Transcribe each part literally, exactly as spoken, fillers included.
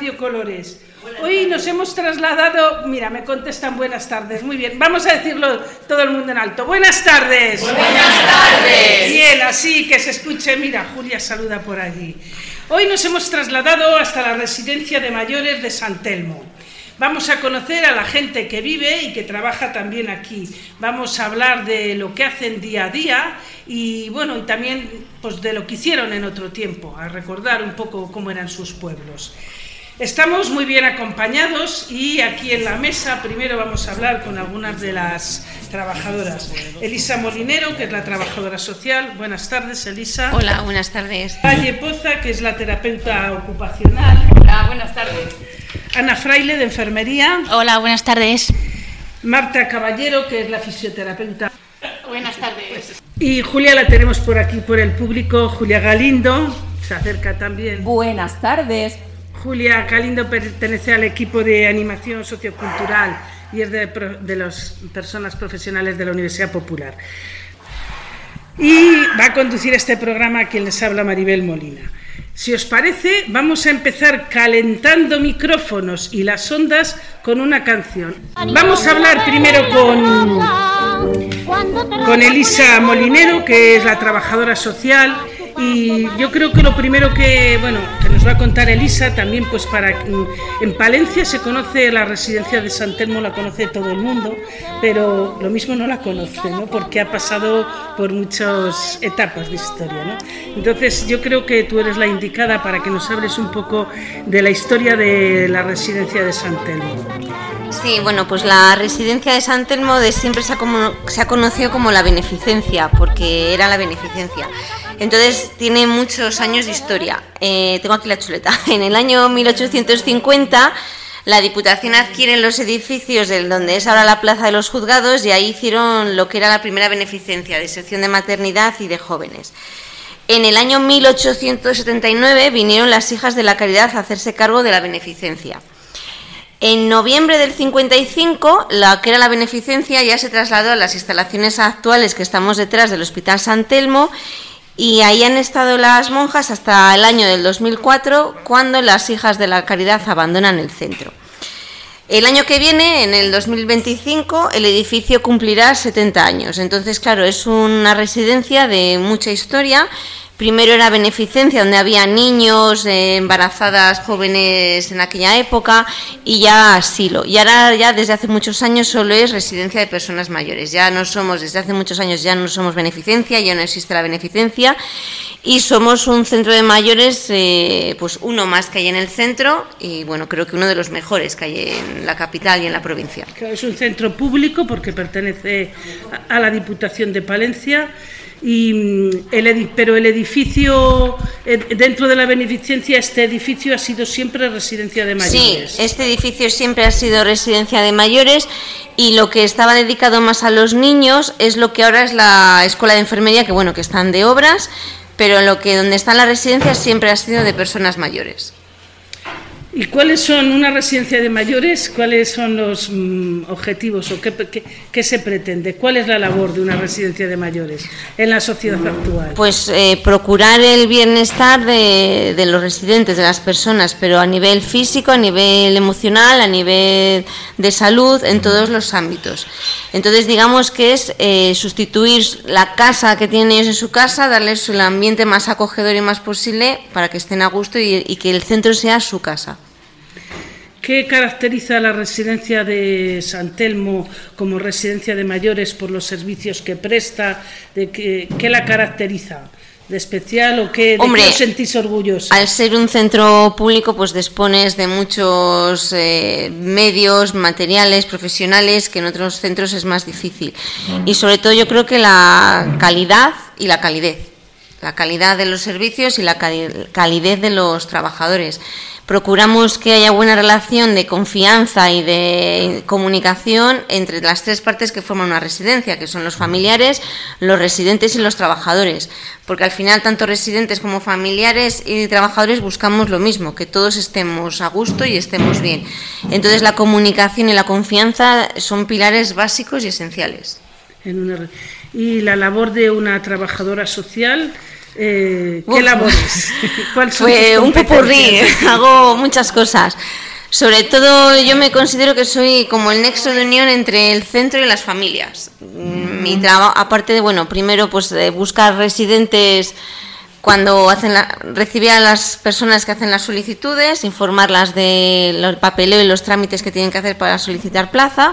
Radio Colores. Hoy nos hemos trasladado, mira, me contestan buenas tardes, muy bien, vamos a decirlo todo el mundo en alto. Buenas tardes. Buenas tardes. Bien, así que se escuche, mira, Julia saluda por allí. Hoy nos hemos trasladado hasta la residencia de mayores de San Telmo. Vamos a conocer a la gente que vive y que trabaja también aquí. Vamos a hablar de lo que hacen día a día y, bueno, y también pues, de lo que hicieron en otro tiempo, a recordar un poco cómo eran sus pueblos. Estamos muy bien acompañados y aquí en la mesa primero vamos a hablar con algunas de las trabajadoras. Elisa Molinero, que es la trabajadora social. Buenas tardes, Elisa. Hola, buenas tardes. Valle Poza, que es la terapeuta ocupacional. Hola, buenas tardes. Ana Fraile, de enfermería. Hola, buenas tardes. Marta Caballero, que es la fisioterapeuta. Buenas tardes. Y Julia la tenemos por aquí, por el público. Julia Galindo, se acerca también. Buenas tardes. Julia Galindo pertenece al equipo de animación sociocultural y es de, de las personas profesionales de la Universidad Popular. Y va a conducir este programa quien les habla, Maribel Molina. Si os parece, vamos a empezar calentando micrófonos y las ondas con una canción. Vamos a hablar primero con, con Elisa Molinero, que es la trabajadora social. Y yo creo que lo primero que, bueno, que nos va a contar Elisa también, pues para en Palencia se conoce la residencia de San Telmo, la conoce todo el mundo, pero lo mismo no la conoce, ¿no? Porque ha pasado por muchas etapas de historia, ¿no? Entonces yo creo que tú eres la indicada para que nos hables un poco de la historia de la residencia de San Telmo. Sí, bueno, pues la residencia de San Telmo de siempre se ha, como, se ha conocido como la beneficencia, porque era la beneficencia. Entonces tiene muchos años de historia. Eh, tengo aquí la chuleta. En el año mil ochocientos cincuenta la Diputación adquiere los edificios de donde es ahora la Plaza de los Juzgados y ahí hicieron lo que era la primera beneficencia de sección de maternidad y de jóvenes. En el año mil ochocientos setenta y nueve vinieron las Hijas de la Caridad a hacerse cargo de la beneficencia. En noviembre del cincuenta y cinco, la que era la beneficencia ya se trasladó a las instalaciones actuales que estamos detrás del Hospital San Telmo. Y ahí han estado las monjas hasta el año del dos mil cuatro, cuando las Hijas de la Caridad abandonan el centro. El año que viene, en el dos mil veinticinco, el edificio cumplirá setenta años. Entonces, claro, es una residencia de mucha historia. Primero era beneficencia, donde había niños, eh, embarazadas, jóvenes en aquella época, y ya asilo. Y ahora ya desde hace muchos años solo es residencia de personas mayores. Ya no somos, desde hace muchos años ya no somos beneficencia, ya no existe la beneficencia, y somos un centro de mayores, eh, pues uno más que hay en el centro, y bueno, creo que uno de los mejores que hay en la capital y en la provincia. Es un centro público porque pertenece a la Diputación de Palencia. Y el, pero el edificio, dentro de la beneficencia, este edificio ha sido siempre residencia de mayores. Sí, este edificio siempre ha sido residencia de mayores y lo que estaba dedicado más a los niños es lo que ahora es la escuela de enfermería, que bueno, que están de obras, pero lo que donde están las residencias siempre ha sido de personas mayores. ¿Y cuáles son una residencia de mayores? ¿Cuáles son los mm, objetivos o qué, qué, qué se pretende? ¿Cuál es la labor de una residencia de mayores en la sociedad actual? Pues eh, procurar el bienestar de, de los residentes, de las personas, pero a nivel físico, a nivel emocional, a nivel de salud, en todos los ámbitos. Entonces, digamos que es eh, sustituir la casa que tienen ellos en su casa, darles el ambiente más acogedor y más posible para que estén a gusto y, y que el centro sea su casa. ¿Qué caracteriza la residencia de San Telmo como residencia de mayores por los servicios que presta? ¿De qué, qué la caracteriza de especial o qué, de Hombre, qué os sentís orgullosos? Al ser un centro público, pues dispones de muchos eh, medios, materiales, profesionales, que en otros centros es más difícil. Y sobre todo yo creo que la calidad y la calidez. La calidad de los servicios y la calidez de los trabajadores. Procuramos que haya buena relación de confianza y de comunicación entre las tres partes que forman una residencia, que son los familiares, los residentes y los trabajadores, porque al final tanto residentes como familiares y trabajadores buscamos lo mismo, que todos estemos a gusto y estemos bien. Entonces la comunicación y la confianza son pilares básicos y esenciales. En una... Y la labor de una trabajadora social, Eh, ¿Qué Uf. labores? ¿Cuál son Fue un popurrí, hago muchas cosas. Sobre todo yo me considero que soy como el nexo de unión entre el centro y las familias. Mi trabajo, aparte de, bueno, primero pues de buscar residentes cuando hacen la, recibir a las personas que hacen las solicitudes, informarlas del papeleo y los trámites que tienen que hacer para solicitar plaza.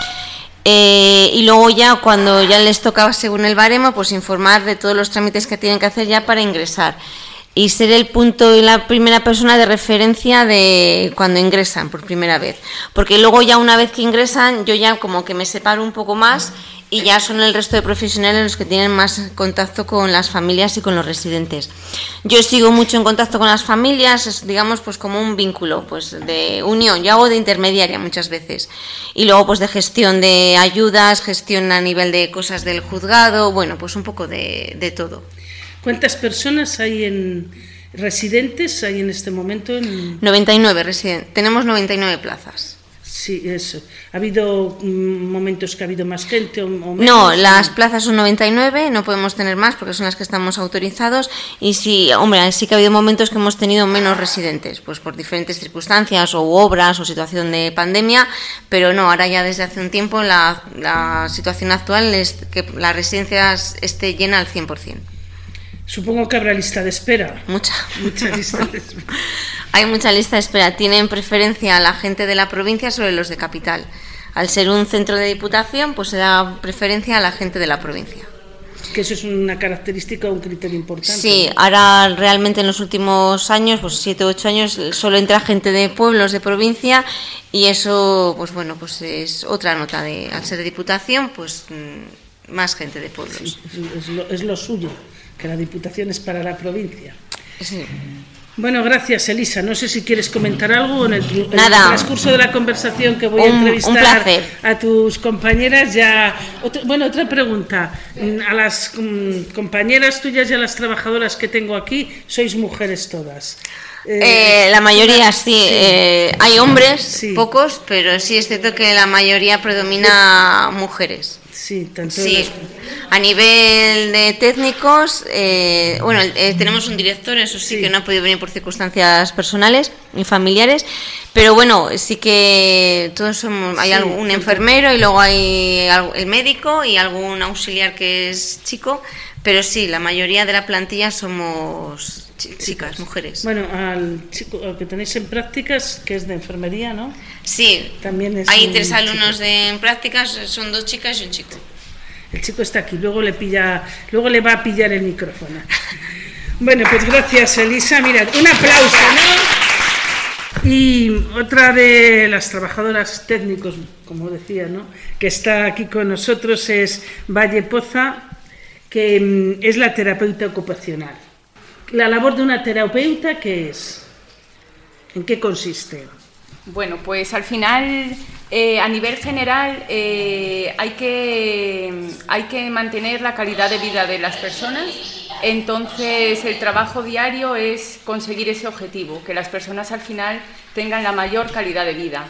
Eh, y luego ya cuando ya les toca según el baremo, pues informar de todos los trámites que tienen que hacer ya para ingresar y ser el punto y la primera persona de referencia de cuando ingresan por primera vez, porque luego ya una vez que ingresan yo ya como que me separo un poco más y ya son el resto de profesionales los que tienen más contacto con las familias y con los residentes. Yo sigo mucho en contacto con las familias, es, digamos, pues como un vínculo pues de unión. Yo hago de intermediaria muchas veces y luego pues de gestión de ayudas, gestión a nivel de cosas del juzgado, bueno, pues un poco de, de todo. ¿Cuántas personas hay en residentes hay en este momento? En... noventa y nueve residentes, tenemos noventa y nueve plazas. Sí, eso. ¿Ha habido momentos que ha habido más gente o menos? No, las plazas son noventa y nueve, no podemos tener más porque son las que estamos autorizados. Y sí, hombre, sí que ha habido momentos que hemos tenido menos residentes, pues por diferentes circunstancias o obras o situación de pandemia, pero no, ahora ya desde hace un tiempo la, la situación actual es que la residencia esté llena al cien por ciento. Supongo que habrá lista de espera. Mucha. Mucha lista de espera. Hay mucha lista de espera. Tienen preferencia a la gente de la provincia sobre los de capital. Al ser un centro de diputación, pues se da preferencia a la gente de la provincia. Que eso es una característica o un criterio importante. Sí, ¿no? Ahora realmente en los últimos años, pues siete o ocho años, solo entra gente de pueblos, de provincia, y eso, pues bueno, pues es otra nota de, al ser de diputación, pues más gente de pueblos. Sí, es, lo, es lo suyo, que la diputación es para la provincia. Sí. Bueno, gracias, Elisa. No sé si quieres comentar algo en el, en Nada. el transcurso de la conversación que voy un, a entrevistar un a tus compañeras. Ya, otra, bueno, otra pregunta. A las um, compañeras tuyas y a las trabajadoras que tengo aquí, sois mujeres todas. Eh, la mayoría sí, sí. Eh, hay hombres, sí. Pocos, pero sí es cierto que la mayoría predomina mujeres. Sí, tanto sí. Los... A nivel de técnicos, eh, bueno, eh, tenemos un director, eso sí, sí que no ha podido venir por circunstancias personales y familiares, pero bueno, sí que todos somos, hay sí, algún enfermero y luego hay el médico y algún auxiliar que es chico, pero sí, la mayoría de la plantilla somos chicas, chicas. mujeres. Bueno, al chico al que tenéis en prácticas, que es de enfermería, ¿no? Sí, también es hay tres alumnos de, en prácticas, son dos chicas y un chico. El chico está aquí, luego le pilla, luego le va a pillar el micrófono. Bueno, pues gracias, Elisa. Mirad, un aplauso, ¿no? Y otra de las trabajadoras técnicos, como decía, ¿no?, que está aquí con nosotros es Valle Poza, que es la terapeuta ocupacional. La labor de una terapeuta, ¿qué es? ¿En qué consiste? Bueno, pues al final, eh, a nivel general, eh, hay que, hay que mantener la calidad de vida de las personas. Entonces, el trabajo diario es conseguir ese objetivo, que las personas al final tengan la mayor calidad de vida.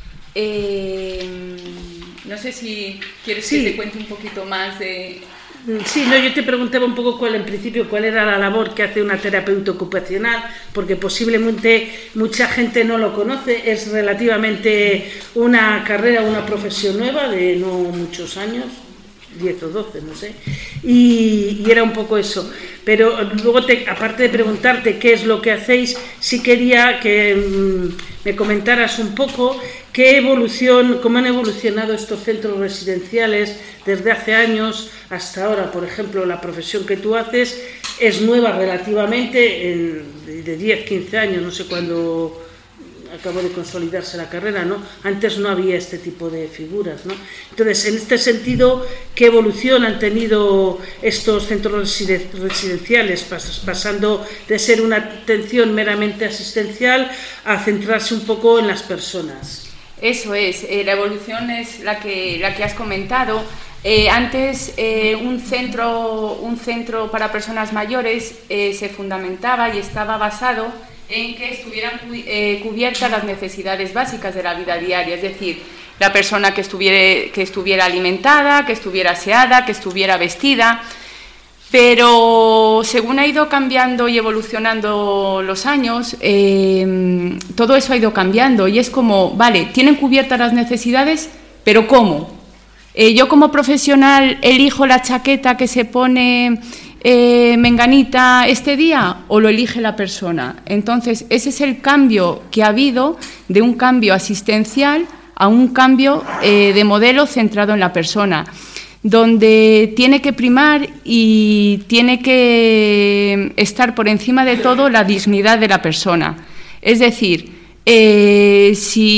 Eh, no sé si quieres sí. que te cuente un poquito más de... Sí, no, yo te preguntaba un poco cuál, en principio, cuál era la labor que hace una terapeuta ocupacional, porque posiblemente mucha gente no lo conoce. Es relativamente una carrera, una profesión nueva de no muchos años, diez o doce, no sé, y, y era un poco eso. Pero luego, te, aparte de preguntarte qué es lo que hacéis, sí quería que mmm, me comentaras un poco qué evolución, cómo han evolucionado estos centros residenciales desde hace años hasta ahora. Por ejemplo, la profesión que tú haces es nueva relativamente, en, de diez, quince años, no sé cuándo acabó de consolidarse la carrera, ¿no? Antes no había este tipo de figuras, ¿no? Entonces, en este sentido, ¿qué evolución han tenido estos centros residenciales, pasando de ser una atención meramente asistencial a centrarse un poco en las personas? Eso es, eh, la evolución es la que, la que has comentado. Eh, antes eh, un, centro, un centro para personas mayores eh, se fundamentaba y estaba basado en que estuvieran eh, cubiertas las necesidades básicas de la vida diaria, es decir, la persona que estuviera, que estuviera alimentada, que estuviera aseada, que estuviera vestida. Pero según ha ido cambiando y evolucionando los años, eh, todo eso ha ido cambiando y es como, vale, tienen cubiertas las necesidades, pero ¿cómo? Eh, yo como profesional elijo la chaqueta que se pone eh, menganita este día o lo elige la persona. Entonces, ese es el cambio que ha habido de un cambio asistencial a un cambio eh, de modelo centrado en la persona, donde tiene que primar y tiene que estar por encima de todo la dignidad de la persona. Es decir, eh,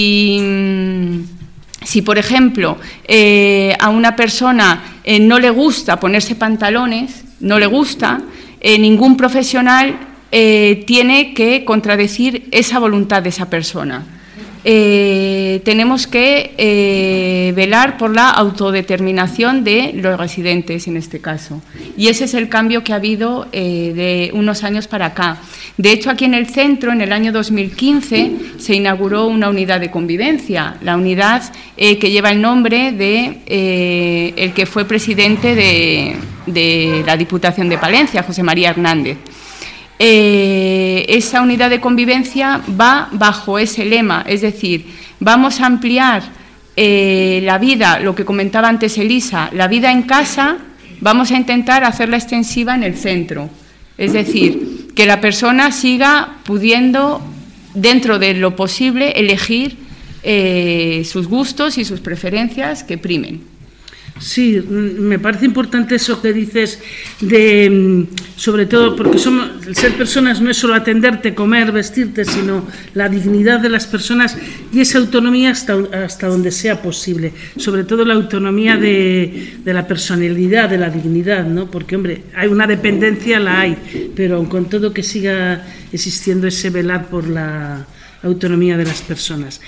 si, si, por ejemplo, eh, a una persona eh, no le gusta ponerse pantalones, no le gusta, eh, ningún profesional eh, tiene que contradecir esa voluntad de esa persona. Eh, tenemos que eh, velar por la autodeterminación de los residentes en este caso, y ese es el cambio que ha habido eh, de unos años para acá. De hecho, aquí en el centro, en el año dos mil quince, se inauguró una unidad de convivencia, la unidad eh, que lleva el nombre de eh, el que fue presidente de, de la Diputación de Palencia, José María Hernández. Eh, esa unidad de convivencia va bajo ese lema, es decir, vamos a ampliar eh, la vida, lo que comentaba antes Elisa, la vida en casa, vamos a intentar hacerla extensiva en el centro, es decir, que la persona siga pudiendo, dentro de lo posible, elegir eh, sus gustos y sus preferencias que primen. Sí, me parece importante eso que dices, de, sobre todo porque somos, ser personas no es solo atenderte, comer, vestirte, sino la dignidad de las personas y esa autonomía hasta, hasta donde sea posible, sobre todo la autonomía de, de la personalidad, de la dignidad, ¿no? Porque, hombre, hay una dependencia, la hay, pero con todo que siga existiendo ese velar por la autonomía de las personas.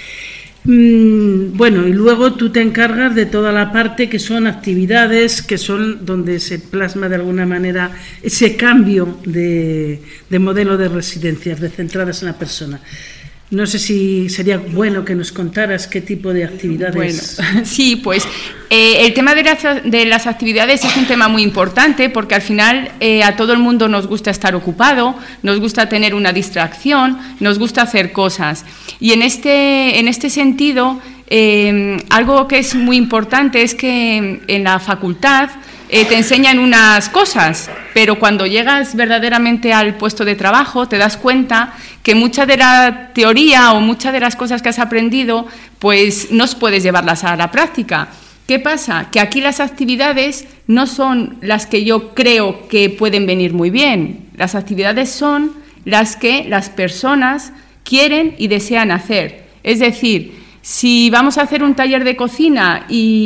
Bueno, y luego tú te encargas de toda la parte que son actividades, que son donde se plasma de alguna manera ese cambio de, de modelo de residencias, de centradas en la persona. No sé si sería bueno que nos contaras qué tipo de actividades. Bueno, sí, pues eh, el tema de las, de las actividades es un tema muy importante porque al final eh, a todo el mundo nos gusta estar ocupado, nos gusta tener una distracción, nos gusta hacer cosas. Y en este, en este sentido, eh, algo que es muy importante es que en la facultad Eh, te enseñan unas cosas, pero cuando llegas verdaderamente al puesto de trabajo te das cuenta que mucha de la teoría o muchas de las cosas que has aprendido pues no puedes llevarlas a la práctica. ¿Qué pasa? Que aquí las actividades no son las que yo creo que pueden venir muy bien. Las actividades son las que las personas quieren y desean hacer. Es decir, si vamos a hacer un taller de cocina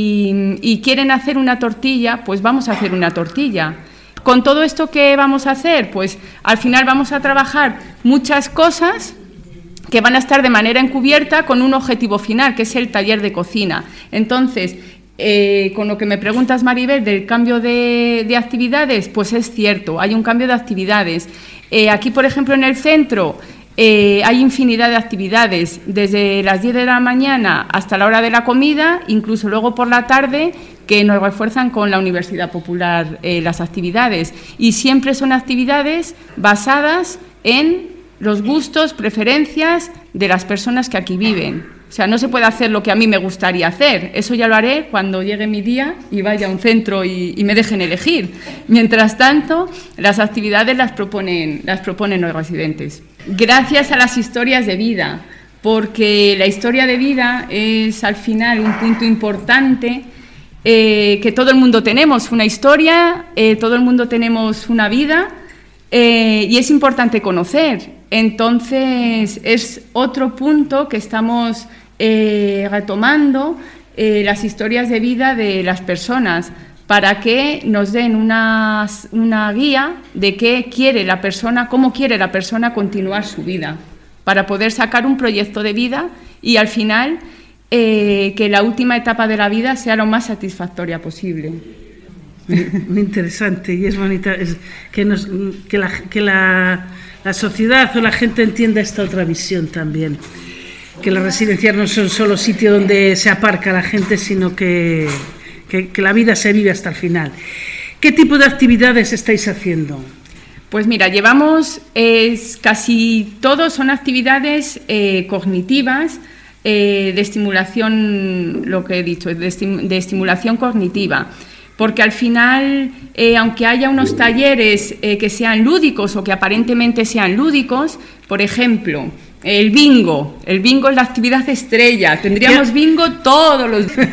y, y quieren hacer una tortilla, pues vamos a hacer una tortilla. Con todo esto, ¿qué vamos a hacer? Pues al final vamos a trabajar muchas cosas que van a estar de manera encubierta con un objetivo final, que es el taller de cocina. Entonces, eh, con lo que me preguntas, Maribel, del cambio de, de actividades, pues es cierto, hay un cambio de actividades. Eh, aquí, por ejemplo, en el centro, Eh, hay infinidad de actividades, desde las diez de la mañana hasta la hora de la comida, incluso luego por la tarde, que nos refuerzan con la Universidad Popular eh, las actividades. Y siempre son actividades basadas en los gustos, preferencias de las personas que aquí viven. O sea, no se puede hacer lo que a mí me gustaría hacer. Eso ya lo haré cuando llegue mi día y vaya a un centro y, y me dejen elegir. Mientras tanto, las actividades las proponen, las proponen los residentes. Gracias a las historias de vida, porque la historia de vida es al final un punto importante eh, que todo el mundo tenemos, una historia, eh, todo el mundo tenemos una vida eh, y es importante conocer. Entonces, es otro punto que estamos eh, retomando, eh, las historias de vida de las personas, para que nos den una, una guía de qué quiere la persona, cómo quiere la persona continuar su vida, para poder sacar un proyecto de vida y al final eh, que la última etapa de la vida sea lo más satisfactoria posible. Muy interesante y es bonita es que, nos, que, la, que la, la sociedad o la gente entienda esta otra visión también, que las residencias no son solo sitio donde se aparca la gente, sino que, que, que la vida se vive hasta el final. ¿Qué tipo de actividades estáis haciendo? Pues mira, llevamos eh, casi todos son actividades eh, cognitivas, eh, de estimulación, lo que he dicho, de, estim de estimulación cognitiva. Porque al final, eh, aunque haya unos talleres eh, que sean lúdicos o que aparentemente sean lúdicos, por ejemplo, el bingo, el bingo es la actividad estrella, tendríamos bingo todos los días.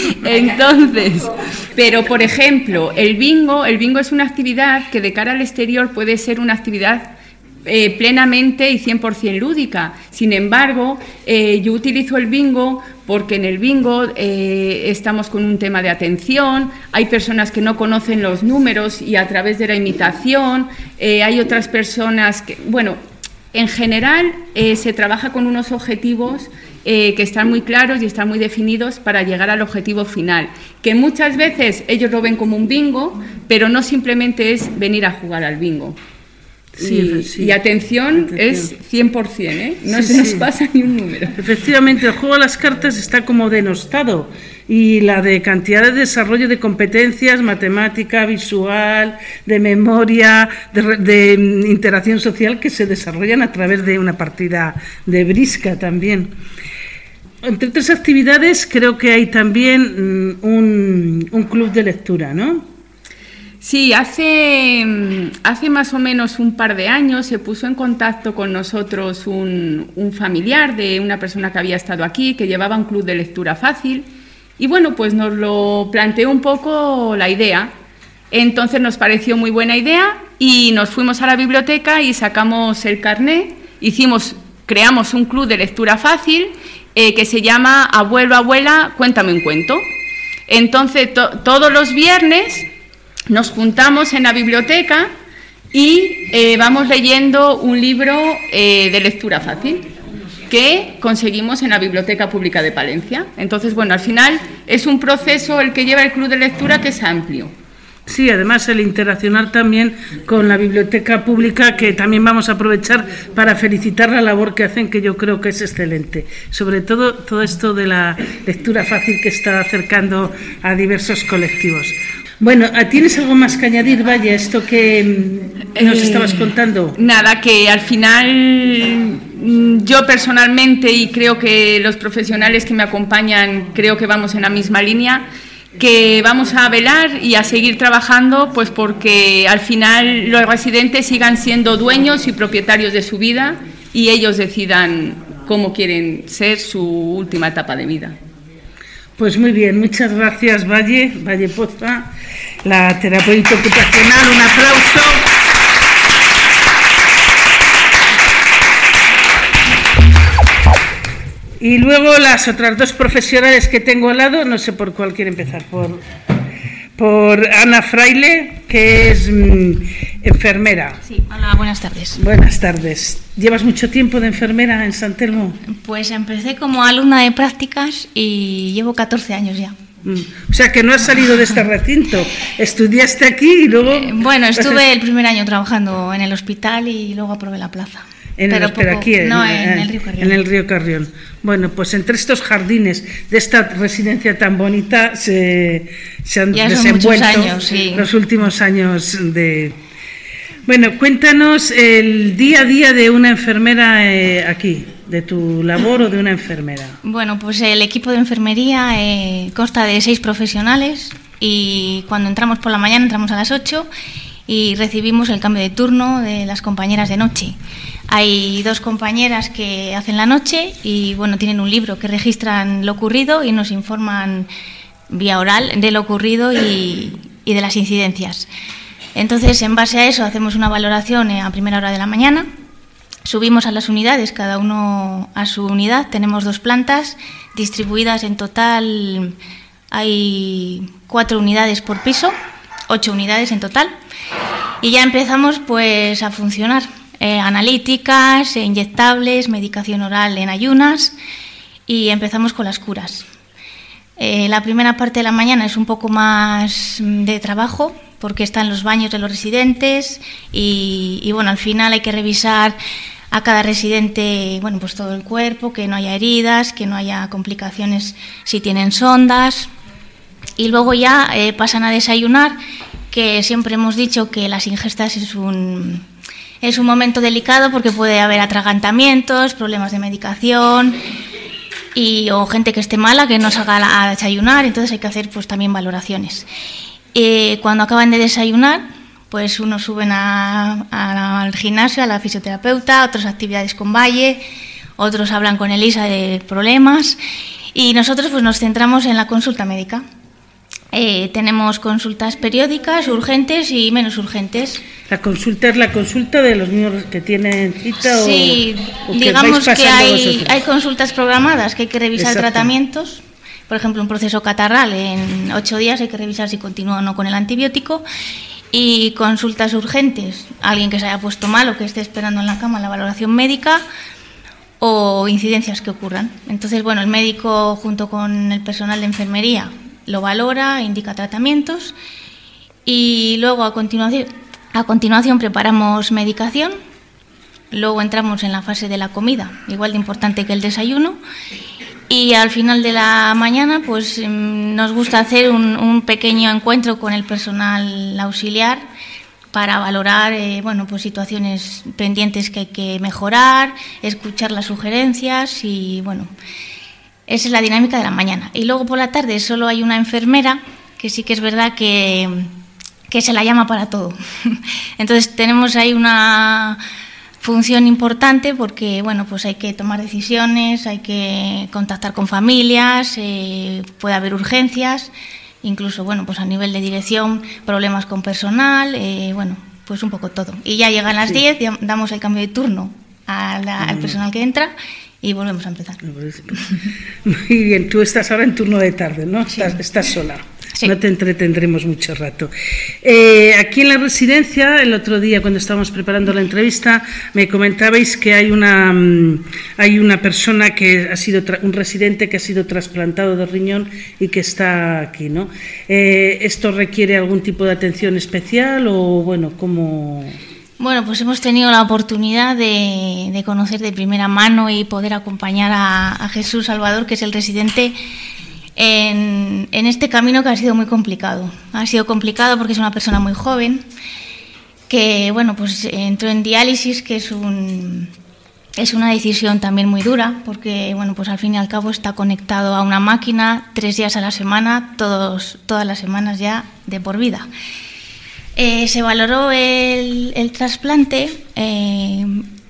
Entonces, pero por ejemplo, el bingo, el bingo es una actividad que de cara al exterior puede ser una actividad eh, plenamente y cien por cien lúdica. Sin embargo, eh, yo utilizo el bingo porque en el bingo eh, estamos con un tema de atención, hay personas que no conocen los números y a través de la imitación, eh, hay otras personas que, bueno, en general eh, se trabaja con unos objetivos eh, que están muy claros y están muy definidos para llegar al objetivo final, que muchas veces ellos lo ven como un bingo, pero no simplemente es venir a jugar al bingo. Sí, y, sí. y atención, atención es cien por cien, ¿eh? No sí, se nos sí. pasa ni un número. Efectivamente, el juego de las cartas está como denostado y la de cantidad de desarrollo de competencias, matemática, visual, de memoria, de, de interacción social que se desarrollan a través de una partida de brisca también. Entre otras actividades creo que hay también un, un club de lectura, ¿no? Sí, hace, hace más o menos un par de años se puso en contacto con nosotros un, un familiar de una persona que había estado aquí, que llevaba un club de lectura fácil, y bueno, pues nos lo planteó un poco la idea. Entonces nos pareció muy buena idea y nos fuimos a la biblioteca y sacamos el carné, hicimos, creamos un club de lectura fácil eh, que se llama Abuelo, Abuela, cuéntame un cuento. Entonces to, todos los viernes nos juntamos en la biblioteca y eh, vamos leyendo un libro eh, de lectura fácil que conseguimos en la Biblioteca Pública de Palencia. Entonces, bueno, al final es un proceso el que lleva el club de lectura que es amplio. Sí, además el interaccionar también con la Biblioteca Pública, que también vamos a aprovechar para felicitar la labor que hacen, que yo creo que es excelente. Sobre todo, todo esto de la lectura fácil que está acercando a diversos colectivos. Bueno, ¿tienes algo más que añadir, Valle, esto que nos eh, estabas contando? Nada, que al final yo personalmente y creo que los profesionales que me acompañan creo que vamos en la misma línea, que vamos a velar y a seguir trabajando pues porque al final los residentes sigan siendo dueños y propietarios de su vida y ellos decidan cómo quieren ser su última etapa de vida. Pues muy bien, muchas gracias, Valle, Valle Poza, la terapeuta ocupacional, un aplauso. Y luego las otras dos profesionales que tengo al lado, no sé por cuál quiere empezar, por, por Ana Fraile, que es mmm, enfermera. Sí, hola, buenas tardes. Buenas tardes. ¿Llevas mucho tiempo de enfermera en San Telmo? Pues empecé como alumna de prácticas y llevo catorce años ya. Mm. O sea que no has salido de este recinto, estudiaste aquí y luego... Eh, bueno, estuve el primer año trabajando en el hospital y luego aprobé la plaza. En pero el, pero poco, aquí, no, en, en el Río Carrión. En el Río Carrión. Bueno, pues entre estos jardines de esta residencia tan bonita se, se han ya desenvuelto años, sí. los últimos años de... Bueno, cuéntanos el día a día de una enfermera eh, aquí, de tu labor o de una enfermera. Bueno, pues el equipo de enfermería eh, consta de seis profesionales y cuando entramos por la mañana entramos a las ocho y recibimos el cambio de turno de las compañeras de noche. Hay dos compañeras que hacen la noche y bueno, tienen un libro que registran lo ocurrido y nos informan vía oral de lo ocurrido y, y de las incidencias. Entonces, en base a eso, hacemos una valoración a primera hora de la mañana, subimos a las unidades, cada uno a su unidad, tenemos dos plantas distribuidas en total, hay cuatro unidades por piso, ocho unidades en total, y ya empezamos pues a funcionar. Eh, analíticas, inyectables, medicación oral en ayunas y empezamos con las curas. Eh, la primera parte de la mañana es un poco más de trabajo porque están los baños de los residentes y, y bueno, al final hay que revisar a cada residente, bueno, pues todo el cuerpo, que no haya heridas, que no haya complicaciones si tienen sondas y luego ya eh, pasan a desayunar que siempre hemos dicho que las ingestas es un, es un momento delicado porque puede haber atragantamientos, problemas de medicación y, o gente que esté mala, que no salga a desayunar, entonces hay que hacer pues también valoraciones. Eh, cuando acaban de desayunar, pues unos suben a, a, al gimnasio, a la fisioterapeuta, otras actividades con Valle, otros hablan con Elisa de problemas y nosotros pues nos centramos en la consulta médica. Eh, tenemos consultas periódicas, urgentes y menos urgentes. ¿La consulta es la consulta de los niños que tienen cita? Sí, o, o digamos que, que hay, hay consultas programadas que hay que revisar. Exacto. Tratamientos. Por ejemplo, un proceso catarral en ocho días hay que revisar si continúa o no con el antibiótico. Y consultas urgentes, alguien que se haya puesto mal o que esté esperando en la cama la valoración médica o incidencias que ocurran. Entonces, bueno, el médico junto con el personal de enfermería lo valora, indica tratamientos y luego a continuación, a continuación preparamos medicación, luego entramos en la fase de la comida, igual de importante que el desayuno. Y al final de la mañana pues nos gusta hacer un, un pequeño encuentro con el personal auxiliar para valorar eh, bueno, pues situaciones pendientes que hay que mejorar, escuchar las sugerencias y bueno, esa es la dinámica de la mañana. Y luego por la tarde solo hay una enfermera que sí que es verdad que, que se la llama para todo. Entonces tenemos ahí una función importante porque bueno, pues hay que tomar decisiones, hay que contactar con familias, eh, puede haber urgencias, incluso bueno, pues a nivel de dirección, problemas con personal, eh, bueno, pues un poco todo. Y ya llegan las diez, sí. Damos el cambio de turno a la, al personal que entra y volvemos a empezar. Muy bien, tú estás ahora en turno de tarde, ¿no? Sí. Estás, estás sola. Sí. No te entretendremos mucho rato. Eh, aquí en la residencia, el otro día cuando estábamos preparando la entrevista, me comentabais que hay una hay una persona que ha sido tra- un residente que ha sido trasplantado de riñón y que está aquí, ¿no? Eh, ¿Esto requiere algún tipo de atención especial o bueno, cómo? Bueno, pues hemos tenido la oportunidad de, de conocer de primera mano y poder acompañar a, a Jesús Salvador, que es el residente. En, en este camino que ha sido muy complicado. Ha sido complicado porque es una persona muy joven que, bueno, pues entró en diálisis, que es un es una decisión también muy dura porque, bueno, pues al fin y al cabo está conectado a una máquina tres días a la semana, todos todas las semanas ya de por vida. Eh, se valoró el, el trasplante eh,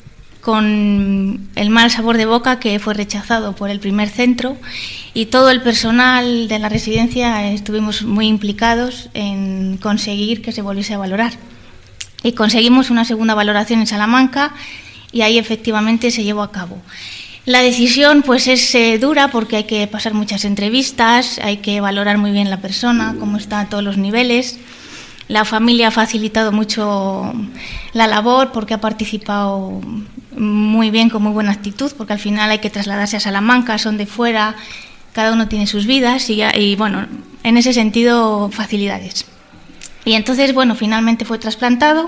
con el mal sabor de boca que fue rechazado por el primer centro y todo el personal de la residencia estuvimos muy implicados en conseguir que se volviese a valorar. Y conseguimos una segunda valoración en Salamanca y ahí efectivamente se llevó a cabo. La decisión pues es eh, dura porque hay que pasar muchas entrevistas, hay que valorar muy bien la persona, cómo está a todos los niveles. La familia ha facilitado mucho la labor porque ha participado muy bien, con muy buena actitud, porque al final hay que trasladarse a Salamanca, son de fuera, cada uno tiene sus vidas y, y bueno, en ese sentido, facilidades. Y entonces, bueno, finalmente fue trasplantado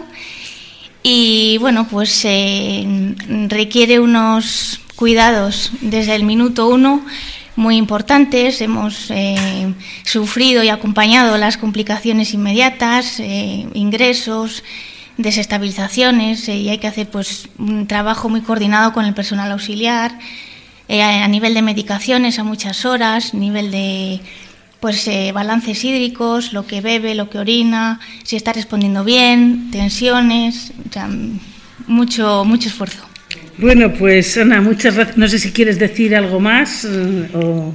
y, bueno, pues eh, requiere unos cuidados desde el minuto uno muy importantes. Hemos eh, sufrido y acompañado las complicaciones inmediatas, eh, ingresos, desestabilizaciones eh, y hay que hacer pues un trabajo muy coordinado con el personal auxiliar eh, a nivel de medicaciones a muchas horas, nivel de pues eh, balances hídricos, lo que bebe, lo que orina, si está respondiendo bien, tensiones, o sea, mucho mucho esfuerzo. Bueno, pues Ana, muchas gracias. No sé si quieres decir algo más eh, o...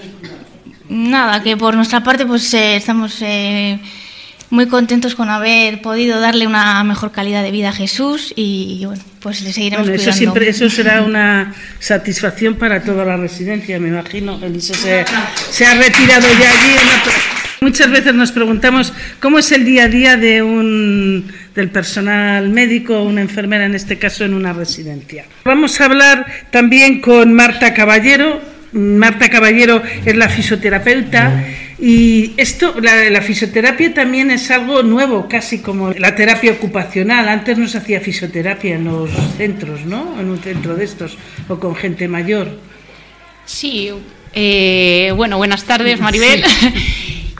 Nada, que por nuestra parte pues eh, estamos eh, muy contentos con haber podido darle una mejor calidad de vida a Jesús y bueno, pues le seguiremos bueno, eso cuidando. Siempre, eso será una satisfacción para toda la residencia, me imagino. Elisa se, se ha retirado ya allí. En otro... Muchas veces nos preguntamos cómo es el día a día de un, del personal médico o una enfermera, en este caso en una residencia. Vamos a hablar también con Marta Caballero. Marta Caballero es la fisioterapeuta y esto, la, la fisioterapia también es algo nuevo, casi como la terapia ocupacional. Antes no se hacía fisioterapia en los centros, ¿no? En un centro de estos o con gente mayor. Sí, eh, bueno, buenas tardes, Maribel. Sí.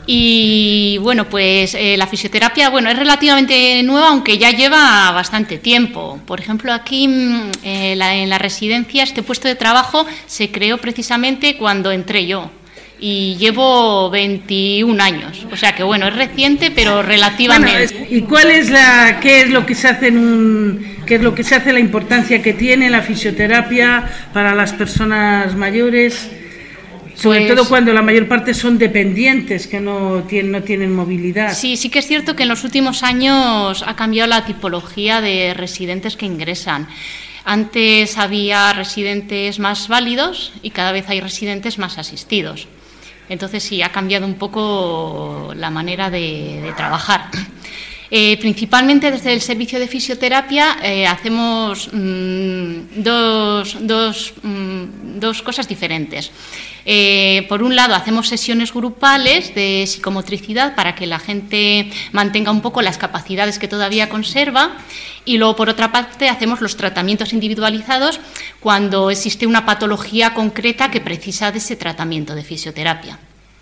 Y bueno, pues eh, la fisioterapia, bueno, es relativamente nueva, aunque ya lleva bastante tiempo. Por ejemplo, aquí eh, la, en la residencia, este puesto de trabajo se creó precisamente cuando entré yo. Y llevo veintiún años, o sea que bueno, es reciente, pero relativamente. Bueno, ¿y cuál es la, qué es lo que se hace en un, qué es lo que se hace, la importancia que tiene la fisioterapia para las personas mayores? Sobre pues, todo cuando la mayor parte son dependientes, que no tienen, no tienen movilidad. Sí, sí que es cierto que en los últimos años ha cambiado la tipología de residentes que ingresan. Antes había residentes más válidos y cada vez hay residentes más asistidos. Entonces sí, ha cambiado un poco la manera de, de trabajar. Eh, principalmente desde el servicio de fisioterapia eh, hacemos mmm, dos, dos, mmm, dos cosas diferentes. Eh, por un lado, hacemos sesiones grupales de psicomotricidad para que la gente mantenga un poco las capacidades que todavía conserva, y luego, por otra parte, hacemos los tratamientos individualizados cuando existe una patología concreta que precisa de ese tratamiento de fisioterapia.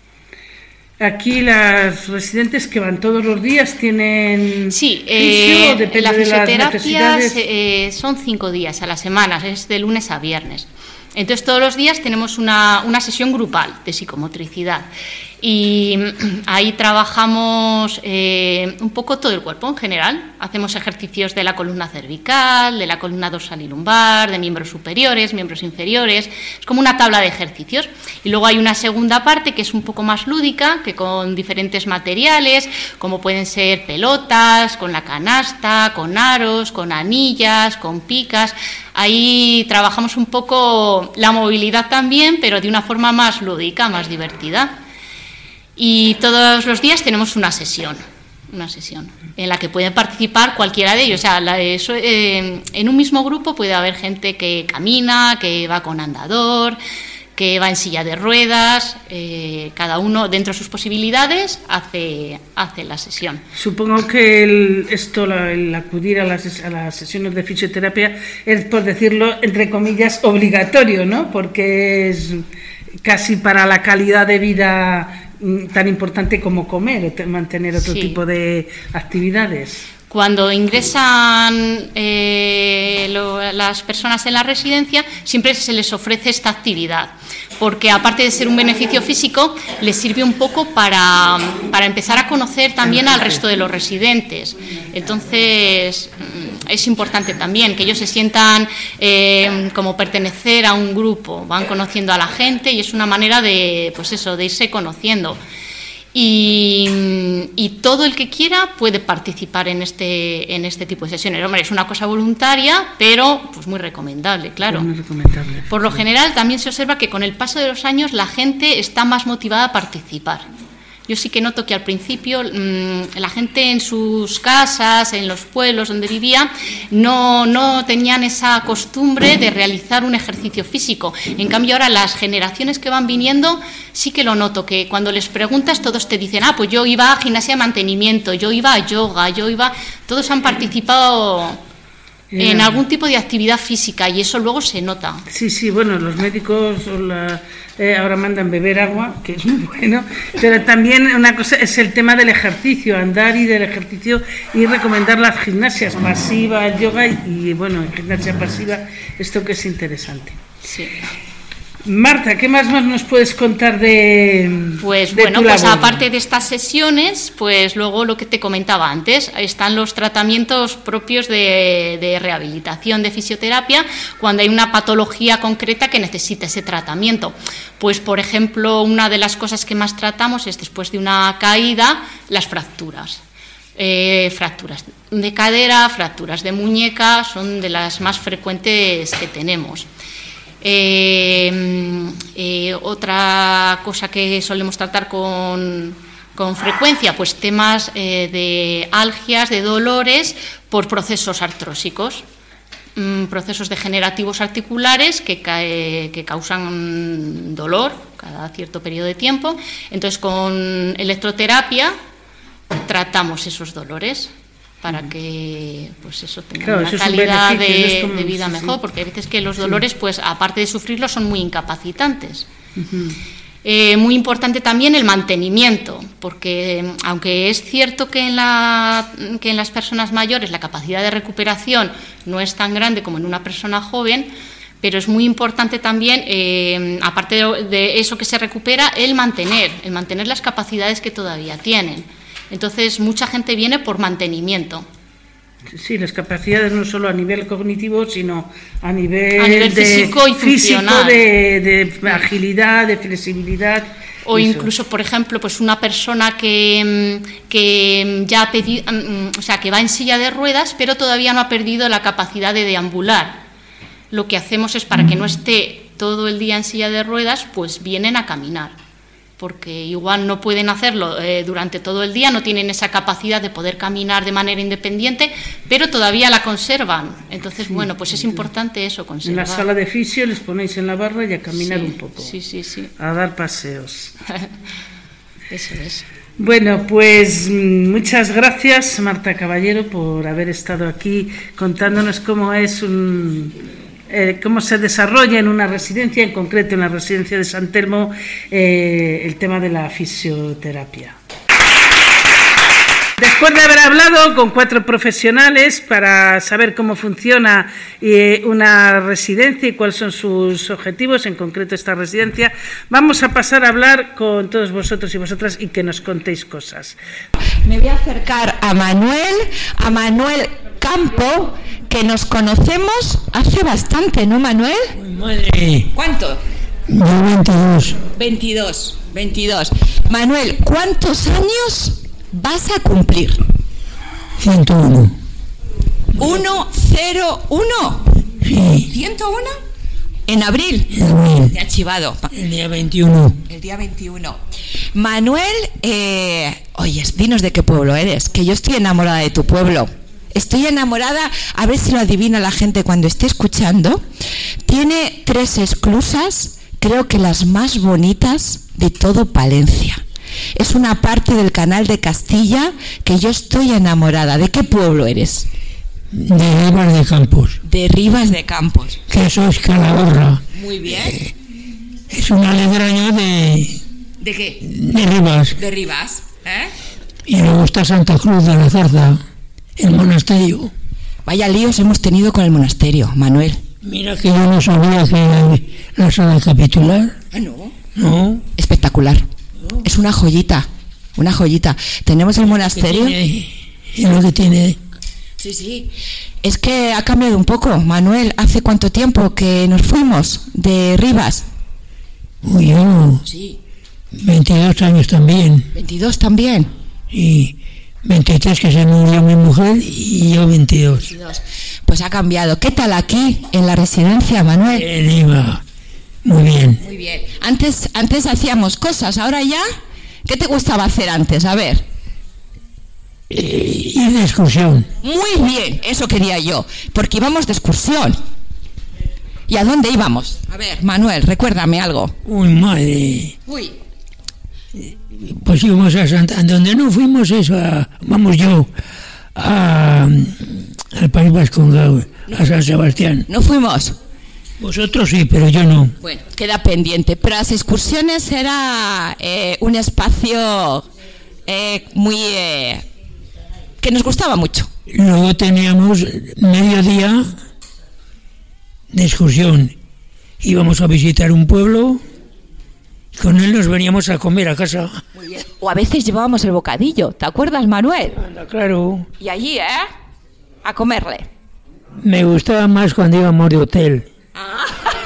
Aquí las residentes que van todos los días tienen... Sí, eh, fisio, la fisioterapia se, eh, son cinco días a la semana, es de lunes a viernes. Entonces, todos los días tenemos una, una sesión grupal de psicomotricidad y ahí trabajamos eh, un poco todo el cuerpo en general. Hacemos ejercicios de la columna cervical, de la columna dorsal y lumbar, de miembros superiores, miembros inferiores. Es como una tabla de ejercicios. Y luego hay una segunda parte que es un poco más lúdica, que con diferentes materiales, como pueden ser pelotas, con la canasta, con aros, con anillas, con picas. Ahí trabajamos un poco la movilidad también, pero de una forma más lúdica, más divertida. Y todos los días tenemos una sesión, una sesión en la que pueden participar cualquiera de ellos. O sea, la, eso, eh, en un mismo grupo puede haber gente que camina, que va con andador, que va en silla de ruedas, eh, cada uno dentro de sus posibilidades hace, hace la sesión. Supongo que el, esto, la, el acudir a las, a las sesiones de fisioterapia es, por decirlo, entre comillas, obligatorio, ¿no? Porque es casi para la calidad de vida tan importante como comer o mantener otro sí. tipo de actividades. Cuando ingresan eh, lo, las personas en la residencia, siempre se les ofrece esta actividad, porque aparte de ser un beneficio físico, les sirve un poco para, para empezar a conocer también al resto de los residentes. Entonces, es importante también que ellos se sientan eh, como pertenecer a un grupo, van conociendo a la gente y es una manera de, pues eso, de irse conociendo. Y, y todo el que quiera puede participar en este en este tipo de sesiones. Hombre, es una cosa voluntaria, pero pues muy recomendable, claro. Muy recomendable. Por lo general, también se observa que con el paso de los años la gente está más motivada a participar. Yo sí que noto que al principio mmm, la gente en sus casas, en los pueblos donde vivía, no, no tenían esa costumbre de realizar un ejercicio físico. En cambio, ahora las generaciones que van viniendo, sí que lo noto, que cuando les preguntas todos te dicen, ah, pues yo iba a gimnasia de mantenimiento, yo iba a yoga, yo iba... Todos han participado en algún tipo de actividad física y eso luego se nota. Sí, sí, bueno, los médicos la, eh, ahora mandan beber agua, que es muy bueno, pero también una cosa es el tema del ejercicio, andar y del ejercicio y recomendar las gimnasias pasivas, yoga y, y bueno, en gimnasia pasiva, esto que es interesante. Sí. Marta, ¿qué más nos puedes contar de Pues de bueno, pues aparte de estas sesiones, pues luego lo que te comentaba antes, están los tratamientos propios de, de rehabilitación, de fisioterapia, cuando hay una patología concreta que necesita ese tratamiento. Pues, por ejemplo, una de las cosas que más tratamos es, después de una caída, las fracturas. Eh, fracturas de cadera, fracturas de muñeca, son de las más frecuentes que tenemos. Eh, eh, otra cosa que solemos tratar con, con frecuencia, pues temas eh, de algias, de dolores por procesos artrósicos, mm, procesos degenerativos articulares que, cae, que causan dolor cada cierto periodo de tiempo. Entonces, con electroterapia tratamos esos dolores para que pues eso tenga claro, una eso calidad de, como, de vida sí, mejor, sí. Porque hay veces que los dolores, sí. pues aparte de sufrirlos, son muy incapacitantes. Uh-huh. Eh, muy importante también el mantenimiento, porque aunque es cierto que en, la, que en las personas mayores la capacidad de recuperación no es tan grande como en una persona joven, pero es muy importante también, eh, aparte de, de eso que se recupera, el mantener, el mantener las capacidades que todavía tienen. Entonces, mucha gente viene por mantenimiento. Sí, las capacidades no solo a nivel cognitivo, sino a nivel, a nivel de, físico y funcional. Físico, de, de agilidad, de flexibilidad. O incluso, por ejemplo, pues una persona que, que ya ha pedido, o sea, que va en silla de ruedas, pero todavía no ha perdido la capacidad de deambular. Lo que hacemos es, para que no esté todo el día en silla de ruedas, pues vienen a caminar, porque igual no pueden hacerlo eh, durante todo el día, no tienen esa capacidad de poder caminar de manera independiente, pero todavía la conservan. Entonces, sí, bueno, pues es importante eso, conservar. En la sala de fisio les ponéis en la barra y a caminar sí, un poco. Sí, sí, sí. A dar paseos. Eso es. Bueno, pues muchas gracias, Marta Caballero, por haber estado aquí contándonos cómo es un... Eh, cómo se desarrolla en una residencia, en concreto en la residencia de San Telmo, eh, el tema de la fisioterapia. Después de haber hablado con cuatro profesionales para saber cómo funciona eh, una residencia y cuáles son sus objetivos, en concreto esta residencia, vamos a pasar a hablar con todos vosotros y vosotras y que nos contéis cosas. Me voy a acercar a Manuel, a Manuel Campo, que nos conocemos hace bastante, ¿no, Manuel? Madre. ¿Cuánto? Yo veintidós. veintidós, veintidós. Manuel, ¿cuántos años vas a cumplir? ciento uno. ¿uno cero uno? Sí. ¿ciento uno? En abril. En abril. Te ha chivado. El día veintiuno. El día veintiuno. Manuel, eh, oye, dinos de qué pueblo eres, que yo estoy enamorada de tu pueblo. Estoy enamorada, a ver si lo adivina la gente cuando esté escuchando. Tiene tres esclusas, creo que las más bonitas de todo Palencia. Es una parte del Canal de Castilla que yo estoy enamorada. ¿De qué pueblo eres? De Rivas de Campos. De Rivas de Campos. Que eso es Calahorra. Muy bien. Eh, es un aledaño de... ¿De qué? De Rivas. De Rivas, ¿eh? Y luego está Santa Cruz de la Zarza, el monasterio. Vaya líos hemos tenido con el monasterio, Manuel. Mira que yo no sabía que la sala capitular. Ah, no. No. Espectacular. No. Es una joyita, una joyita. Tenemos el monasterio. Es lo que tiene. Sí, sí. Es que ha cambiado un poco, Manuel. ¿Hace cuánto tiempo que nos fuimos de Rivas? Uy, yo. Sí. veintidós años también. ¿veintidós también? Y veintitrés que se murió mi mujer y yo veintidós. veintidós. Pues ha cambiado. ¿Qué tal aquí en la residencia, Manuel? Él iba muy bien. Muy bien. Antes, antes hacíamos cosas, ahora ya. ¿Qué te gustaba hacer antes? A ver. Eh, ir de excursión. Muy bien, eso quería yo, porque íbamos de excursión. ¿Y a dónde íbamos? A ver, Manuel, recuérdame algo. Uy, madre. Uy. Pues íbamos a Santa... Donde no fuimos eso, a, vamos yo, a, al País Vasco, a San Sebastián. ¿No fuimos? Vosotros sí, pero yo no. Bueno, queda pendiente. Pero las excursiones era eh, un espacio eh, muy... Eh, que nos gustaba mucho. Luego teníamos mediodía de excursión. Íbamos a visitar un pueblo, con él nos veníamos a comer a casa. Muy bien. O a veces llevábamos el bocadillo, ¿te acuerdas, Manuel? Anda, claro. Y allí, ¿eh? A comerle. Me gustaba más cuando íbamos de hotel. Ah.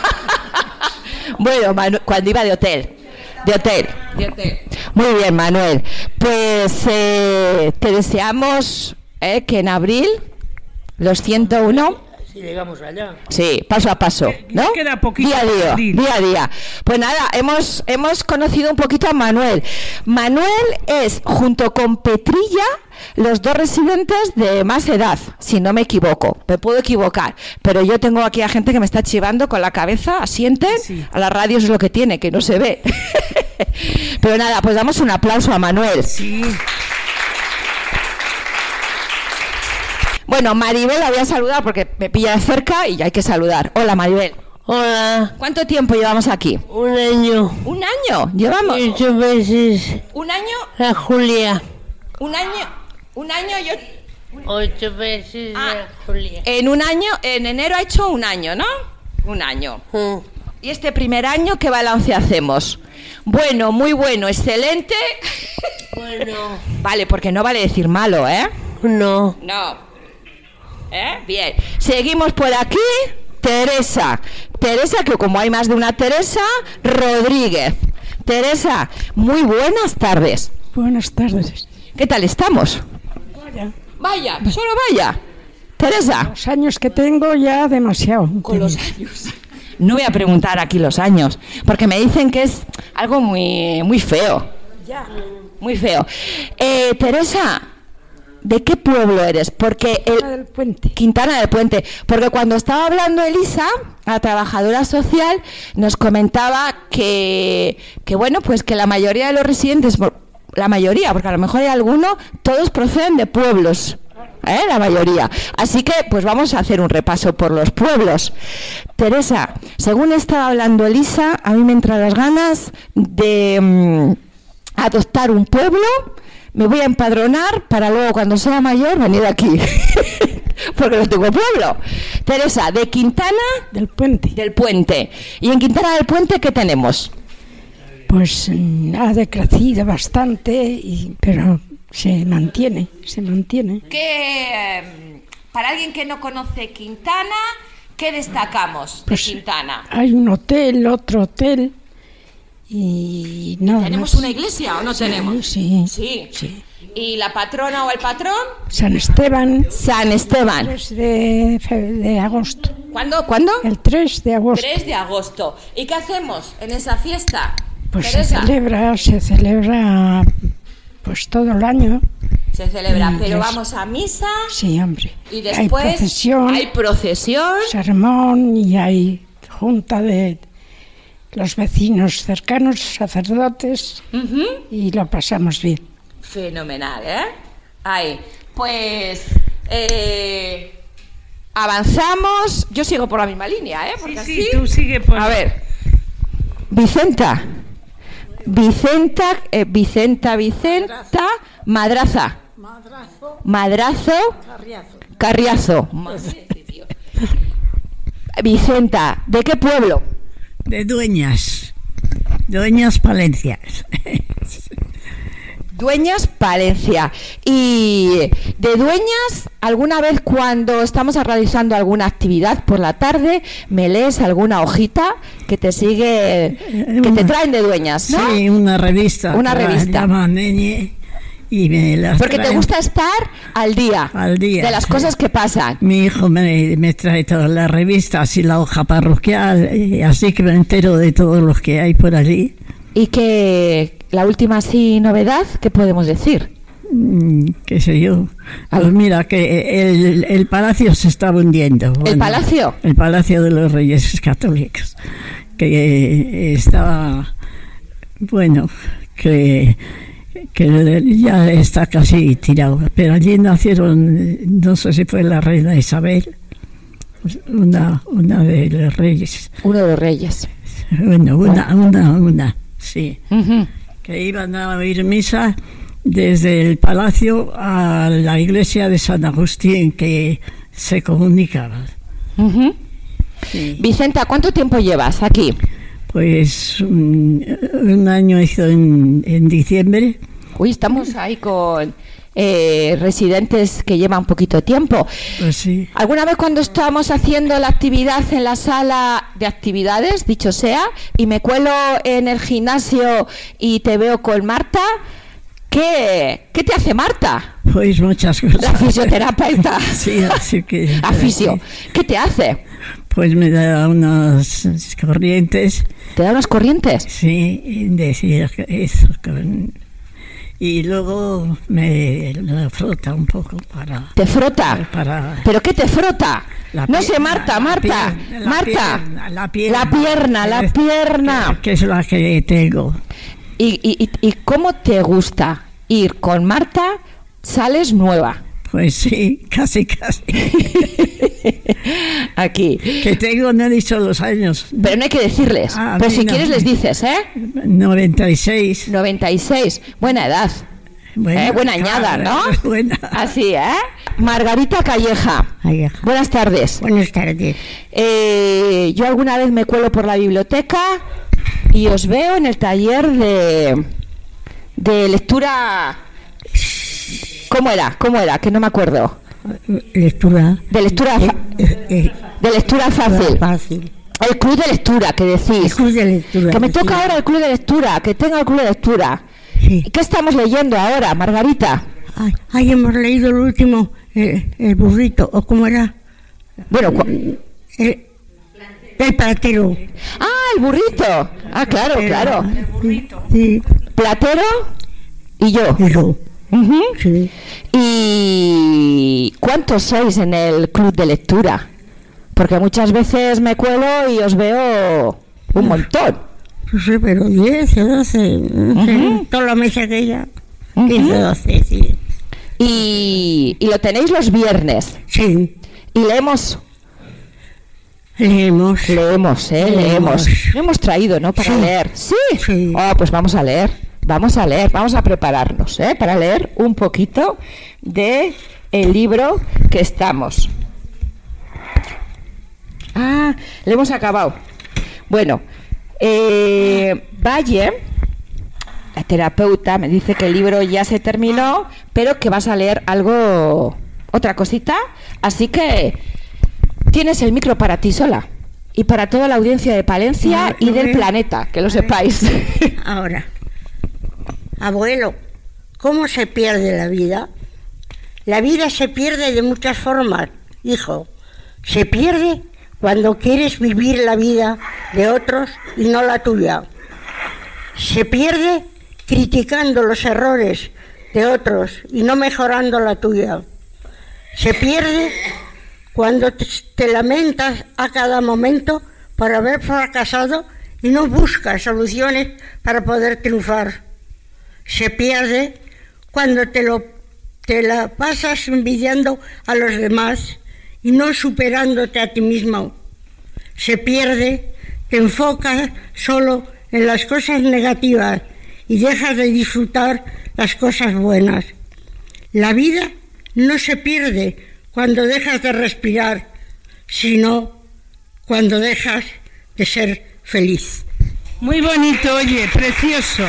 Bueno, Manu- cuando iba de hotel. De hotel. De hotel. Muy bien, Manuel. Pues eh, te deseamos eh, que en abril, los ciento uno... Si llegamos allá. Sí, paso a paso, ¿no? Queda poquito. Día a día, día a día. Pues nada, hemos, hemos conocido un poquito a Manuel. Manuel es, junto con Petrilla, los dos residentes de más edad, si no me equivoco. Me puedo equivocar, pero yo tengo aquí a gente que me está chivando con la cabeza, asienten. Sí. A la radio es lo que tiene, que no se ve. Pero nada, pues damos un aplauso a Manuel. Sí. Bueno, Maribel la voy a saludar porque me pilla cerca y hay que saludar. Hola, Maribel. Hola. ¿Cuánto tiempo llevamos aquí? Un año. ¿Un año? ¿Llevamos? Ocho meses. ¿Un año? La Julia. ¿Un año? ¿Un año? Yo... Ocho meses Ah, la Julia. En un año, en enero ha hecho un año, ¿no? Un año. Mm. ¿Y este primer año qué balance hacemos? Bueno, muy bueno, excelente. Bueno. Vale, porque no vale decir malo, ¿eh? No. No. ¿Eh? Bien. Seguimos por aquí. Teresa. Teresa, que como hay más de una Teresa, Rodríguez. Teresa, muy buenas tardes. Buenas tardes. ¿Qué tal estamos? Vaya. Vaya, solo vaya. Teresa. Los años que tengo ya demasiado. Con los años. No voy a preguntar aquí los años, porque me dicen que es algo muy, muy feo. Ya. Muy feo. Eh, Teresa, ¿de qué pueblo eres? Porque el, Quintana del Puente. Quintana del Puente. Porque cuando estaba hablando Elisa, la trabajadora social, nos comentaba que, que bueno, pues que la mayoría de los residentes, la mayoría, porque a lo mejor hay alguno, todos proceden de pueblos. ¿Eh? La mayoría. Así que, pues vamos a hacer un repaso por los pueblos. Teresa, según estaba hablando Elisa, a mí me entran las ganas de mmm, adoptar un pueblo. Me voy a empadronar para luego, cuando sea mayor, venir aquí. Porque no tengo pueblo. Teresa, de Quintana del Puente. Del Puente. ¿Y en Quintana del Puente qué tenemos? Pues ha decrecido bastante, y, pero se mantiene, se mantiene. Que eh, para alguien que no conoce Quintana, ¿qué destacamos pues de Quintana? Hay un hotel, otro hotel y nada ¿Tenemos más. una iglesia o no Sí, tenemos? Sí, sí. sí. ¿Y la patrona o el patrón? San Esteban. San Esteban. El tres de, fe- de agosto. ¿Cuándo? ¿Cuándo? El tres de agosto. tres de agosto. ¿Y qué hacemos en esa fiesta? Pues Teresa? se celebra, se celebra pues todo el año. Se celebra, Mm, pero es- vamos a misa. Sí, hombre. Y Hay después procesión. hay procesión. Sermón y hay junta de los vecinos cercanos, sacerdotes, Uh-huh. y lo pasamos bien. Fenomenal, ¿eh? Ahí. Pues eh, avanzamos. Yo sigo por la misma línea, ¿eh? Porque Sí, así... sí, tú sigue por... A ver. Vicenta. Vicenta, eh, Vicenta, Vicenta, Madraza. Madrazo. Madrazo. Carriazo. Carriazo. Madre de Dios. Vicenta, ¿de qué pueblo? De Dueñas. Dueñas Palencias. Dueñas, Palencia. Y de Dueñas, alguna vez cuando estamos realizando alguna actividad por la tarde, me lees alguna hojita que te sigue, que te traen de Dueñas, ¿no? Sí, una revista. Una que la revista. llaman Neñe, y me las Porque te traen gusta estar al día, al día, de las sí. cosas que pasan. Mi hijo me, me trae todas las revistas y la hoja parroquial, y así que me entero de todos los que hay por allí. Y que la última sí novedad, ¿qué podemos decir? Mm, qué sé yo. Pues mira, que el, el palacio se está hundiendo. ¿El Bueno, palacio? El Palacio de los Reyes Católicos. Que estaba, bueno, que, que ya está casi tirado. Pero allí nacieron, no sé si fue la reina Isabel, una, una de los reyes. Uno de los reyes. Bueno, una, una, una, sí. Uh-huh. Que iban a oír misa desde el palacio a la iglesia de San Agustín, que se comunicaban. Uh-huh. Sí. Vicenta, ¿cuánto tiempo llevas aquí? Pues un, un año hizo en, en diciembre. Uy, estamos ahí con eh, residentes que llevan poquito tiempo. Pues sí. ¿Alguna vez cuando estábamos haciendo la actividad en la sala de actividades, dicho sea, y me cuelo en el gimnasio y te veo con Marta, ¿qué, qué te hace Marta? Pues muchas cosas. La fisioterapeuta. Sí, así que... La fisio. ¿Qué te hace? Pues me da unas corrientes. ¿Te da unas corrientes? Sí, y decir eso. Con, y luego me lo frota un poco para... ¿Te frota? Para, ¿Pero qué te frota? La No pierna, sé, Marta, la Marta, pierna, la Marta. pierna, la pierna. La pierna, la Es- pierna. Que es la que tengo. ¿Y, y, y- y cómo te gusta ir con Marta? Sales nueva. Pues sí, casi, casi. Aquí. Que tengo, no he dicho los años. Pero no hay que decirles. Ah, Pero si no. quieres les dices, ¿eh? noventa y seis. noventa y seis. Buena edad. Bueno, ¿Eh? Buena añada, ¿no? Buena. Así, ¿eh? Margarita Calleja. Calleja. Buenas tardes. Buenas tardes. Eh, yo alguna vez me cuelo por la biblioteca y os veo en el taller de, de lectura... ¿Cómo era? ¿Cómo era? Que no me acuerdo. Lectura. De lectura, fa- Eh, eh, de lectura fácil. Fácil. El club de lectura, que decís. El club de lectura. Que me toca sí. ahora el club de lectura, que tengo el club de lectura. Sí. ¿Qué estamos leyendo ahora, Margarita? Ay, ay, hemos leído el último, el, el burrito, ¿o cómo era? Bueno, cu- El, el platero. ah, el burrito. Ah, claro, El- claro. El burrito. Sí, Platero y yo. y yo. Ujú. Sí. ¿Y cuántos sois en el club de lectura? Porque muchas veces me cuelo y os veo un montón. No sé, pero diez o doce. No sé, Ujú. toda la mesa aquella. Ujú. quince o doce, sí. Y, y lo tenéis los viernes. Sí. Y leemos, Leemos. leemos, ¿eh? Leemos. Leemos. Lo hemos traído, ¿no? Para Sí. leer. ¿Sí? Sí. Oh, pues vamos a leer. Vamos a leer, vamos a prepararnos, ¿eh? Para leer un poquito de el libro que estamos. Ah, le hemos acabado. Bueno, eh, Valle, la terapeuta, me dice que el libro ya se terminó, pero que vas a leer algo, otra cosita. Así que tienes el micro para ti sola y para toda la audiencia de Palencia No, y no del veo. planeta, que lo sepáis. Ahora, abuelo, ¿cómo se pierde la vida? La vida se pierde de muchas formas, hijo. Se pierde cuando quieres vivir la vida de otros y no la tuya. Se pierde criticando los errores de otros y no mejorando la tuya. Se pierde cuando te, te lamentas a cada momento por haber fracasado y no buscas soluciones para poder triunfar. Se pierde cuando te, lo, te la pasas envidiando a los demás y no superándote a ti mismo. Se pierde, te enfocas solo en las cosas negativas y dejas de disfrutar las cosas buenas. La vida no se pierde cuando dejas de respirar, sino cuando dejas de ser feliz. Muy bonito, oye, precioso.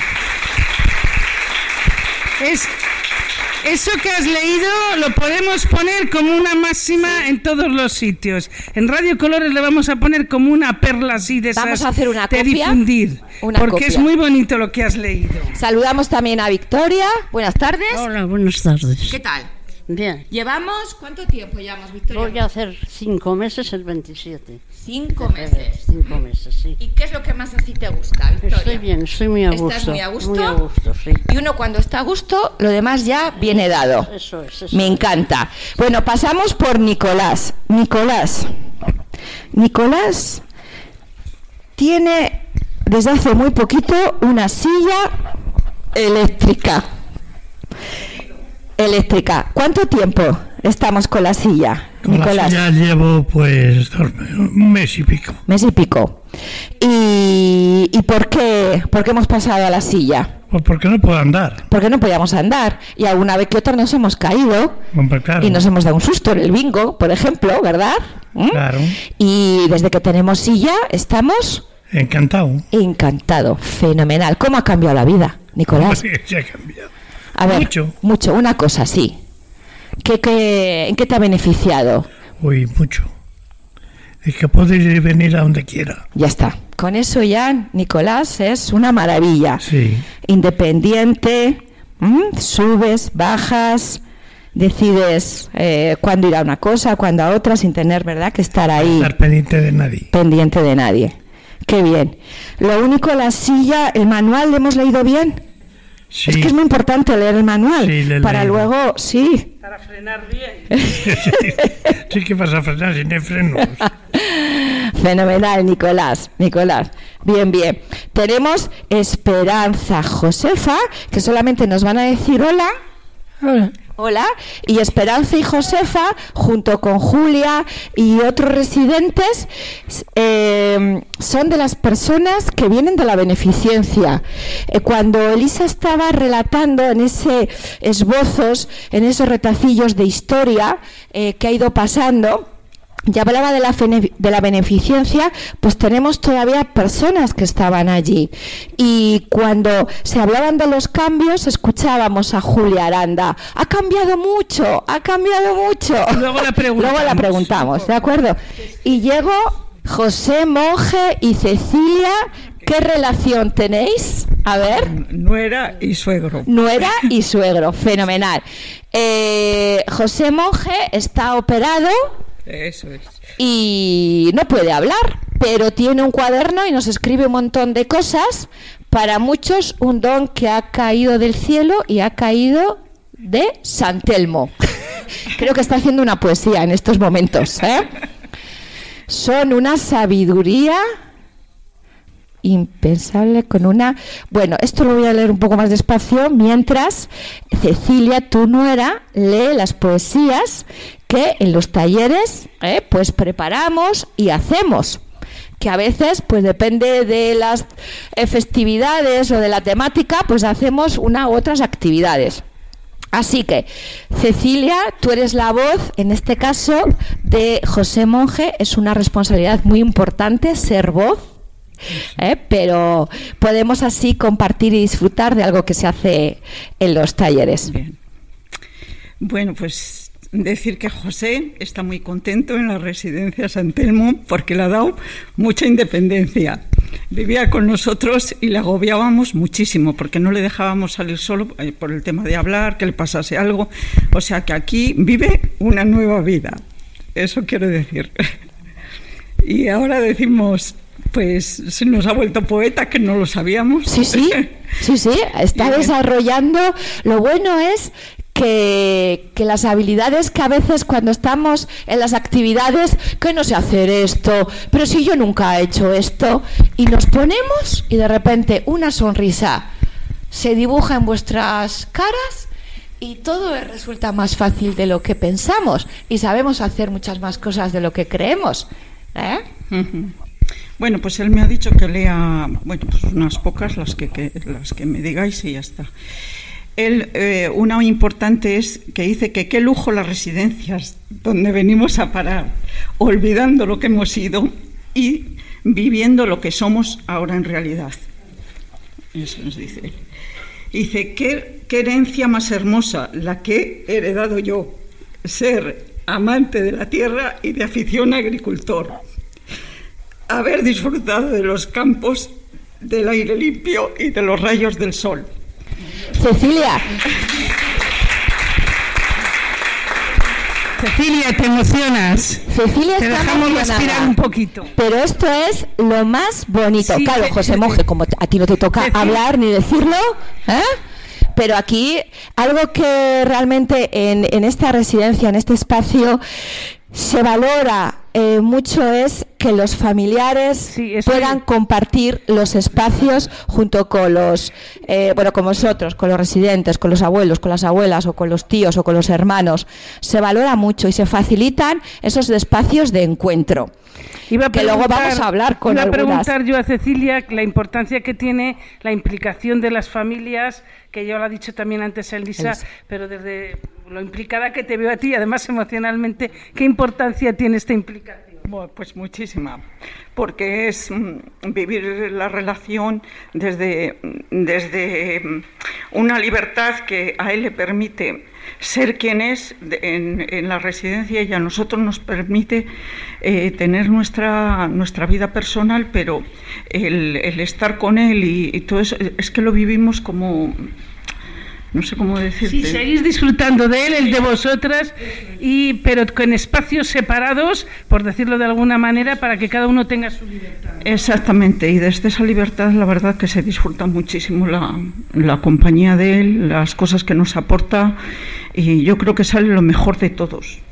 Es, eso que has leído lo podemos poner como una máxima en todos los sitios. En Radio Colores le vamos a poner como una perla así de esas Vamos a hacer una de copia, difundir, una porque copia. es muy bonito lo que has leído. Saludamos también a Victoria. Buenas tardes. Hola, buenas tardes. ¿Qué tal? Bien, ¿Llevamos cuánto tiempo llevamos, Victoria? voy a hacer cinco meses el veintisiete. Cinco meses. Cinco meses, sí. ¿Y qué es lo que más así te gusta, Victoria? Estoy bien, estoy muy a gusto. ¿Estás muy a gusto? Muy a gusto, sí. Y uno cuando está a gusto, lo demás ya viene dado. Eso es, eso Me es. encanta. Bueno, pasamos por Nicolás. Nicolás. Nicolás tiene desde hace muy poquito una silla eléctrica. Eléctrica. ¿Cuánto tiempo estamos con la silla, Con la Nicolás? silla llevo pues dos- un mes y pico. Mes y pico. ¿Y, y por qué? ¿Por qué hemos pasado a la silla? Pues porque no puedo andar. Porque no podíamos andar. Y alguna vez que otra nos hemos caído Hombre, claro. y nos hemos dado un susto en el bingo, por ejemplo, ¿verdad? ¿Mm? Claro. Y desde que tenemos silla estamos Encantado. encantados. Fenomenal. ¿Cómo ha cambiado la vida, Nicolás? Sí, se ha cambiado. A ver, Mucho. mucho. Una cosa, sí. ¿Qué, qué, ¿En qué te ha beneficiado? Uy, mucho. Es que puedo ir y venir a donde quiera. Ya está. Con eso ya, Nicolás, es una maravilla. Sí. Independiente, ¿m? Subes, bajas, decides eh, cuándo ir a una cosa, cuándo a otra, sin tener, ¿verdad?, que estar ahí Estar pendiente de nadie. pendiente de nadie. Qué bien. Lo único, la silla, el manual, ¿le hemos leído bien? Sí. Es que es muy importante leer el manual Sí, le he para leído. luego, sí. Para frenar bien. sí, sí que vas a frenar sin el frenos. Fenomenal, Nicolás, Nicolás. Bien, bien. Tenemos Esperanza Josefa, que solamente nos van a decir hola. Hola. Hola, y Esperanza y Josefa, junto con Julia y otros residentes, eh, son de las personas que vienen de la beneficencia. Eh, cuando Elisa estaba relatando en ese esbozos, en esos retacillos de historia eh, que ha ido pasando, ya hablaba de la, de la beneficencia, pues tenemos todavía personas que estaban allí. Y cuando se hablaban de los cambios, escuchábamos a Julia Aranda. Ha cambiado mucho, ha cambiado mucho. Luego la preguntamos. Luego la preguntamos, ¿de acuerdo? Y llegó José Monje y Cecilia. ¿Qué relación tenéis? A ver. Nuera y suegro. Nuera y suegro, fenomenal. Eh, José Monje está operado. Eso es. Y no puede hablar, pero tiene un cuaderno y nos escribe un montón de cosas. Para muchos, un don que ha caído del cielo y ha caído de San Telmo. Creo que está haciendo una poesía en estos momentos, ¿eh? Son una sabiduría impensable con una... Bueno, esto lo voy a leer un poco más despacio, mientras Cecilia, tu nuera, lee las poesías que en los talleres eh, pues preparamos y hacemos, que a veces pues depende de las eh, festividades o de la temática, pues hacemos una u otras actividades. Así que, Cecilia, tú eres la voz, en este caso, de José Monje. Es una responsabilidad muy importante ser voz, ¿eh? Pero podemos así compartir y disfrutar de algo que se hace en los talleres. Bien. Bueno, pues decir que José está muy contento en la residencia San Telmo porque le ha dado mucha independencia. Vivía con nosotros y le agobiábamos muchísimo porque no le dejábamos salir solo por el tema de hablar, que le pasase algo. O sea que aquí vive una nueva vida, eso quiero decir. Y ahora decimos, pues se nos ha vuelto poeta, que no lo sabíamos. Sí, sí, sí, sí, está desarrollando. Lo bueno es Que, que las habilidades que a veces cuando estamos en las actividades, que no sé hacer esto, pero si yo nunca he hecho esto, y nos ponemos y de repente una sonrisa se dibuja en vuestras caras y todo resulta más fácil de lo que pensamos y sabemos hacer muchas más cosas de lo que creemos, ¿eh? Uh-huh. Bueno, pues él me ha dicho que lea, bueno, pues unas pocas, las que, que, las que me digáis y ya está. Él, eh, una importante es que dice que qué lujo las residencias donde venimos a parar, olvidando lo que hemos sido y viviendo lo que somos ahora en realidad. Eso nos dice. Dice, ¿qué, qué herencia más hermosa la que he heredado yo, ser amante de la tierra y de afición a agricultor, haber disfrutado de los campos, del aire limpio y de los rayos del sol. Cecilia. Cecilia, te emocionas. Cecilia, te está dejamos respirar un poquito. Pero esto es lo más bonito. Sí, claro, sí, José sí, Monje, como a ti no te toca Cecilia. hablar ni decirlo, ¿eh? Pero aquí, algo que realmente en, en esta residencia, en este espacio, se valora eh, mucho es que los familiares sí, puedan es... compartir los espacios junto con los, eh, bueno, con vosotros, con los residentes, con los abuelos, con las abuelas o con los tíos o con los hermanos. Se valora mucho y se facilitan esos espacios de encuentro. Iba a que luego vamos a hablar con iba algunas. Iba a preguntar yo a Cecilia la importancia que tiene la implicación de las familias, que ya lo ha dicho también antes Elisa, es... pero desde lo implicada que te veo a ti, además emocionalmente, ¿qué importancia tiene esta implicación? Bueno, pues muchísima, porque es mm, vivir la relación desde, desde mm, una libertad que a él le permite ser quien es en, en la residencia y a nosotros nos permite eh, tener nuestra, nuestra vida personal, pero el, el estar con él y, y todo eso, es que lo vivimos como... No sé cómo decirte. Sí, seguís disfrutando de él, el de vosotras, y pero con espacios separados, por decirlo de alguna manera, para que cada uno tenga su libertad. Exactamente, y desde esa libertad la verdad que se disfruta muchísimo la, la compañía de él, las cosas que nos aporta, y yo creo que sale lo mejor de todos.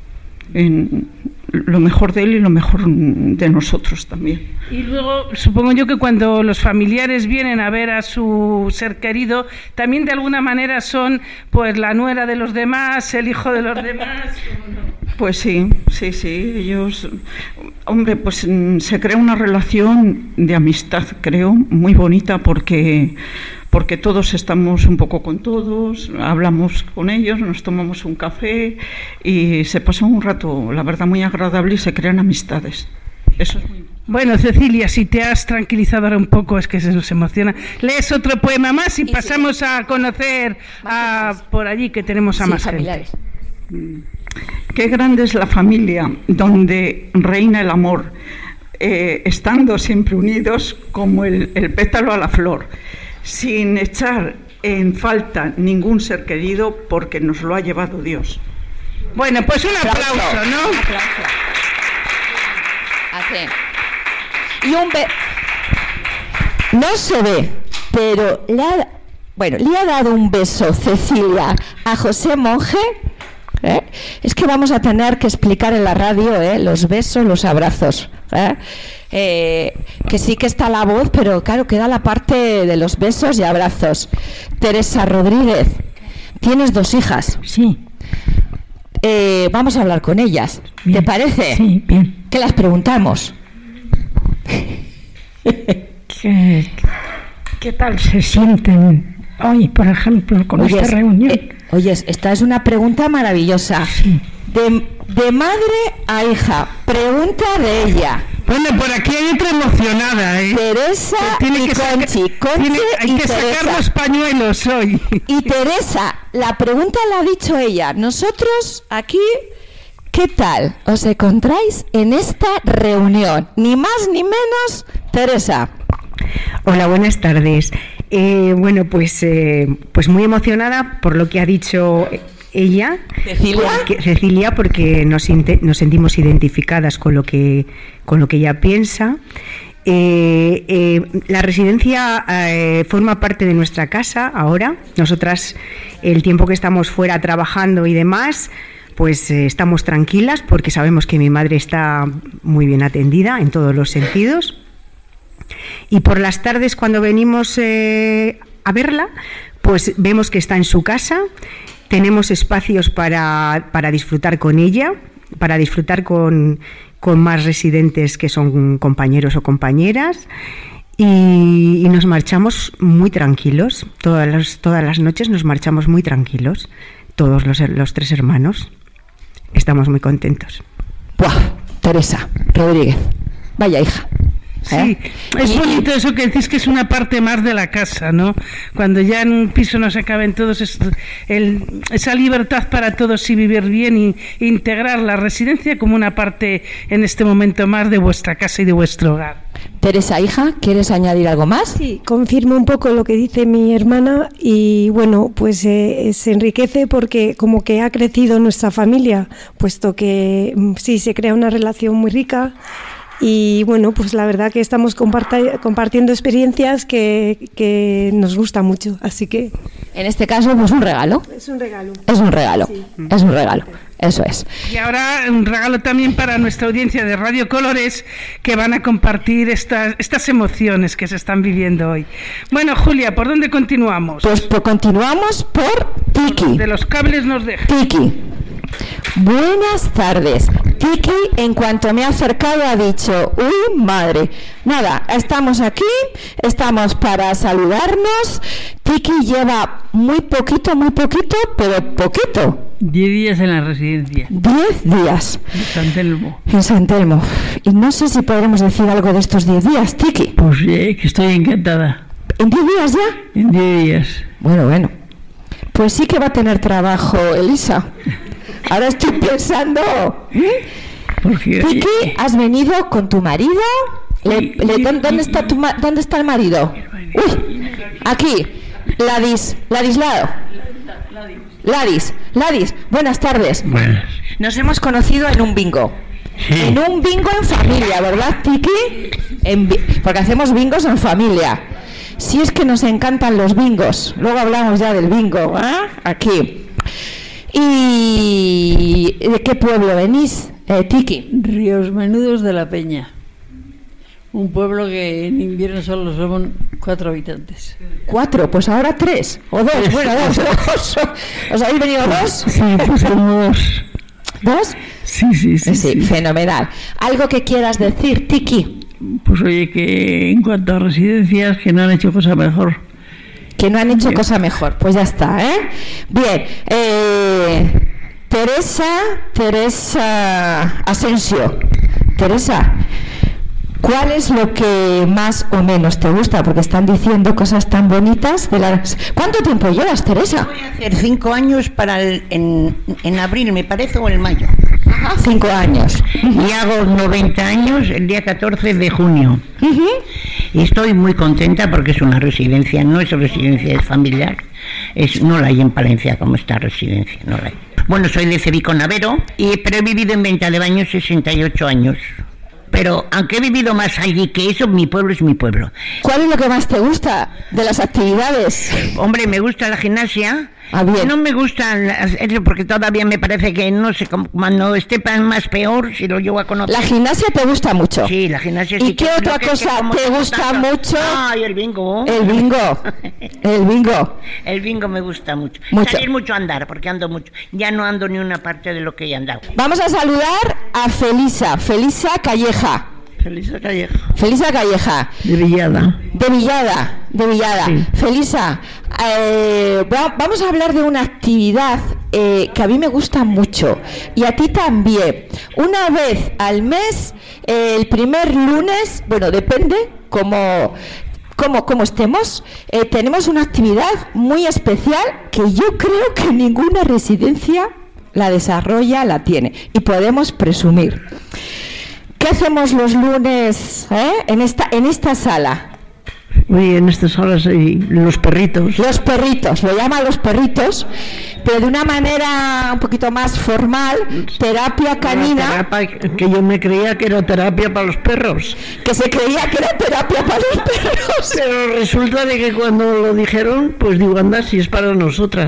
en lo mejor de él y lo mejor de nosotros también. Y luego, supongo yo que cuando los familiares vienen a ver a su ser querido, también de alguna manera son pues la nuera de los demás, el hijo de los demás. Pues sí, sí, sí, ellos, hombre, pues se crea una relación de amistad, creo, muy bonita, porque porque todos estamos un poco con todos, hablamos con ellos, nos tomamos un café y se pasa un rato, la verdad, muy agradable y se crean amistades. Eso es muy importante. Bueno, Cecilia, si te has tranquilizado ahora un poco, es que se nos emociona. ¿Lees otro poema más y, y pasamos sí. a conocer a por allí que tenemos a sí, más familiares. Gente? Qué grande es la familia donde reina el amor, eh, estando siempre unidos como el, el pétalo a la flor, sin echar en falta ningún ser querido, porque nos lo ha llevado Dios. Bueno, pues un aplauso, aplauso ¿no? Un aplauso. Así. Y un be... No se ve, pero le ha, bueno, le ha dado un beso Cecilia a José Monje. ¿Eh? Es que vamos a tener que explicar en la radio ¿eh? los besos, los abrazos. ¿eh? Eh, que sí que está la voz, pero claro, queda la parte de los besos y abrazos. Teresa Rodríguez, tienes dos hijas. Sí. Eh, vamos a hablar con ellas. Bien. ¿Te parece? Sí, bien. ¿Qué las preguntamos? ¿Qué, qué tal se sienten hoy, por ejemplo, con oyes, esta reunión? Eh, oyes, esta es una pregunta maravillosa. Sí. De, de madre a hija, pregunta de ella. Bueno, por aquí hay otra emocionada, ¿eh? Teresa y Conchi. Conchi tiene, hay y que Teresa. sacar los pañuelos hoy. Y Teresa, la pregunta la ha dicho ella. Nosotros aquí, ¿qué tal os encontráis en esta reunión? Ni más ni menos, Teresa. Hola, buenas tardes. Eh, bueno, pues, eh, pues muy emocionada por lo que ha dicho ella, Cecilia, porque, Cecilia, porque nos, nos sentimos identificadas con lo que, con lo que ella piensa. Eh, eh, la residencia eh, forma parte de nuestra casa ahora. Nosotras, el tiempo que estamos fuera trabajando y demás, pues eh, estamos tranquilas porque sabemos que mi madre está muy bien atendida en todos los sentidos. Y por las tardes, cuando venimos eh, a verla, pues vemos que está en su casa. Tenemos espacios para, para disfrutar con ella, para disfrutar con, con más residentes que son compañeros o compañeras, y, y nos marchamos muy tranquilos. Todas las, todas las noches nos marchamos muy tranquilos, todos los, los tres hermanos. Estamos muy contentos. ¡Buah! Teresa Rodríguez, vaya hija. Sí, es bonito eso que decís, que es una parte más de la casa, ¿no? Cuando ya en un piso no se caben todos, es el, esa libertad para todos y vivir bien y integrar la residencia como una parte en este momento más de vuestra casa y de vuestro hogar. Teresa, hija, ¿quieres añadir algo más? Sí, confirmo un poco lo que dice mi hermana y bueno, pues eh, se enriquece porque como que ha crecido nuestra familia, puesto que sí, se crea una relación muy rica. Y bueno, pues la verdad que estamos comparta- compartiendo experiencias que, que nos gusta mucho, así que... En este caso, pues un regalo. Es un regalo. Es un regalo, sí. es un regalo, eso es. Y ahora un regalo también para nuestra audiencia de Radio Colores, que van a compartir estas, estas emociones que se están viviendo hoy. Bueno, Julia, ¿por dónde continuamos? Pues, pues continuamos por Tiki. De los cables nos deja. Tiki. Buenas tardes. Tiki, en cuanto me ha acercado, ha dicho: uy, madre. Nada, estamos aquí, estamos para saludarnos. Tiki lleva muy poquito, muy poquito, pero poquito. Diez días en la residencia. Diez días. En San Telmo. En San Telmo. Y no sé si podremos decir algo de estos diez días, Tiki. Pues eh, que estoy encantada. ¿En diez días ya? En diez días. Bueno, bueno. Pues sí que va a tener trabajo, Elisa. Ahora estoy pensando. Porque, Tiki, ¿has venido con tu marido? Le, le, ¿dónde, está tu, ¿Dónde está el marido? Uy, aquí. Ladis, Ladislao. Ladis, Ladis, buenas tardes. Buenas. Nos hemos conocido en un bingo. Sí. En un bingo en familia, ¿verdad, Tiki? En, porque hacemos bingos en familia. Si es que nos encantan los bingos. Luego hablamos ya del bingo, ¿eh? Aquí. ¿Y de qué pueblo venís, eh, Tiki? Ríos Menudos de la Peña. Un pueblo que en invierno solo somos cuatro habitantes. ¿Cuatro? Pues ahora tres. O dos. Bueno, dos. dos. ¿Os habéis venido dos? Sí, pues como dos. ¿Dos? Sí, sí, sí, sí. Sí, fenomenal. ¿Algo que quieras decir, Tiki? Pues oye, que en cuanto a residencias, que no han hecho cosa mejor. Que no han hecho Bien. cosa mejor. Pues ya está, ¿eh? Bien. Eh, Teresa, Teresa Asensio. Teresa, ¿cuál es lo que más o menos te gusta? Porque están diciendo cosas tan bonitas de las... ¿Cuánto tiempo llevas, Teresa? Voy a hacer cinco años para el, en, en abril, me parece, o en mayo. Ajá, cinco años. Y hago noventa años el día catorce de junio. Uh-huh. Y estoy muy contenta porque es una residencia, no es residencia, es familiar. Es, no la hay en Palencia como esta residencia, no la hay. Bueno, soy de Cebico Navero, y, pero he vivido en Venta de Baños sesenta y ocho años. Pero aunque he vivido más allí que eso, mi pueblo es mi pueblo. ¿Cuál es lo que más te gusta de las actividades? Hombre, me gusta la gimnasia. Ah, bien. No me gusta eso porque todavía me parece que no sé, cuando esté más peor, si lo llevo a conocer. ¿La gimnasia te gusta mucho? Sí, la gimnasia sí. ¿Y qué otra cosa te gusta tanto. mucho? Ay, el bingo. El bingo. El bingo. El bingo me gusta mucho. mucho. Salir mucho a andar, porque ando mucho. Ya no ando ni una parte de lo que he andado. Vamos a saludar a Felisa, Felisa Calleja. Felisa Calleja. Felisa Calleja. De Villada. De Villada, de Villada. Sí. Felisa, eh, vamos a hablar de una actividad eh, que a mí me gusta mucho y a ti también. Una vez al mes, eh, el primer lunes, bueno, depende cómo, cómo, cómo estemos, eh, tenemos una actividad muy especial que yo creo que ninguna residencia la desarrolla, la tiene y podemos presumir. ¿Qué hacemos los lunes eh? en esta en esta sala? Uy, en esta sala sí, los perritos. Los perritos, lo llaman los perritos, pero de una manera un poquito más formal, terapia canina. Terapia, que yo me creía que era terapia para los perros. Que se creía que era terapia para los perros. Pero resulta de que cuando lo dijeron, pues digo, anda, si es para nosotras.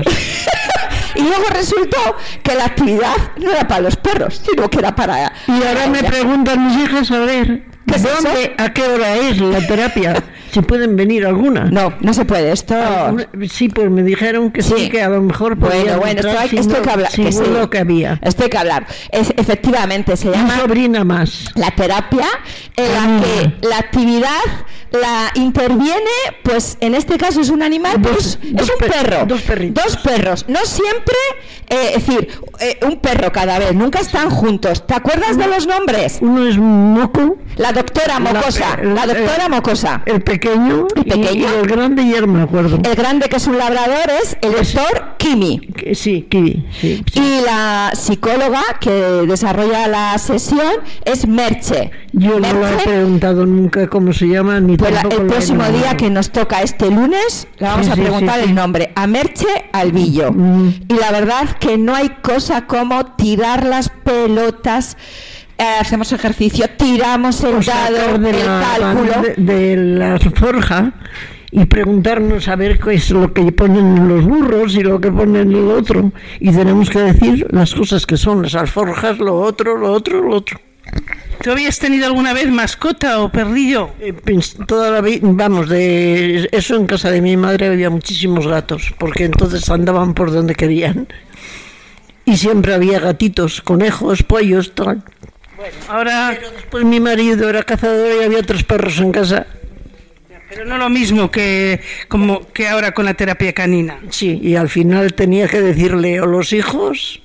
Y luego resultó que la actividad no era para los perros, sino que era para... Y ahora me preguntan mis hijas, a ver, ¿qué ¿dónde, a qué hora es la terapia? Si pueden venir algunas. No, no se puede, esto... Sí, pues me dijeron que sí, sí que a lo mejor podía. Bueno, bueno, esto hay, esto hay que hablar. Que sí, lo que había. Esto hay que hablar. Es, efectivamente, se llama... Una sobrina más. La terapia, en la ah. que la actividad la interviene, pues en este caso es un animal, pues dos, es un per perro. Dos perritos. Dos perros. No siempre, eh, es decir, eh, un perro cada vez, nunca están juntos. ¿Te acuerdas uno, de los nombres? Uno es Moco. La doctora Mocosa. La, la doctora el, Mocosa. El pequeño, el pequeño. Y, y el grande ya no me acuerdo. El grande, que es un labrador, es el doctor Kimi. Sí, Kimi. Sí, sí. Y la psicóloga que desarrolla la sesión es Merche. Yo Merche, no le he preguntado nunca cómo se llama ni pues tampoco. El próximo día nombrado. Que nos toca este lunes le vamos sí, a preguntar sí, sí, el nombre a Merche Albillo. Mm. Y la verdad que no hay cosa como tirar las pelotas. Eh, hacemos ejercicio, tiramos el o dado, de el la, cálculo de, de la forja y preguntarnos a ver qué es lo que ponen los burros y lo que ponen el otro, y tenemos que decir las cosas que son las alforjas, lo otro, lo otro, lo otro. ¿Tú habías tenido alguna vez mascota o perrillo? Eh, toda la vida, vamos, de eso en casa de mi madre había muchísimos gatos, porque entonces andaban por donde querían. Y siempre había gatitos, conejos, pollos, tal. Bueno, ahora... Pero después mi marido era cazador y había tres perros en casa. Pero no lo mismo que, como, que ahora con la terapia canina. Sí, y al final tenía que decirle o los hijos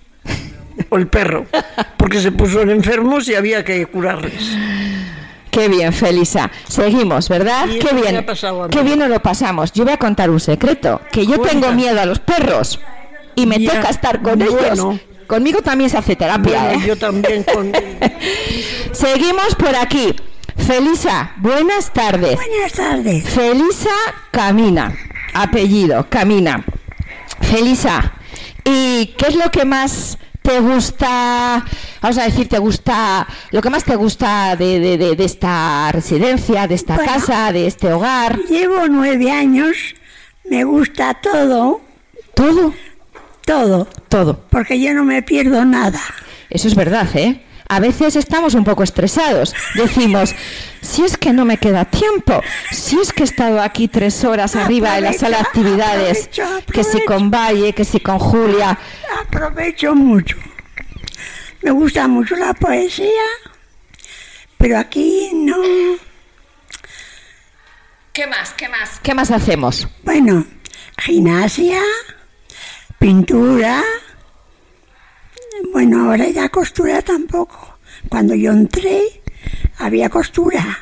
o el perro, porque se pusieron enfermos y había que curarles. Qué bien, Felisa. Seguimos, ¿verdad? Y Qué bien. Qué bien nos lo pasamos. Yo voy a contar un secreto, que yo Cuenta. tengo miedo a los perros y me ya, toca estar con bueno. ellos. Conmigo también se hace terapia, bueno, ¿eh? Yo también con... Seguimos por aquí. Felisa, buenas tardes. Buenas tardes. Felisa Camina, apellido, Camina. Felisa, ¿y qué es lo que más te gusta, vamos a decir, te gusta, lo que más te gusta de, de, de, de esta residencia, de esta bueno, casa, de este hogar? Llevo nueve años, me gusta todo. ¿Todo? Todo. Todo. Porque yo no me pierdo nada. Eso es verdad, ¿eh? A veces estamos un poco estresados. Decimos, si es que no me queda tiempo, si es que he estado aquí tres horas arriba en la sala de actividades, aprovecho, aprovecho. que si con Valle, que si con Julia. Aprovecho mucho. Me gusta mucho la poesía, pero aquí no. ¿Qué más? ¿Qué más? ¿Qué más hacemos? Bueno, gimnasia, pintura. Bueno, ahora ya costura tampoco. Cuando yo entré, había costura.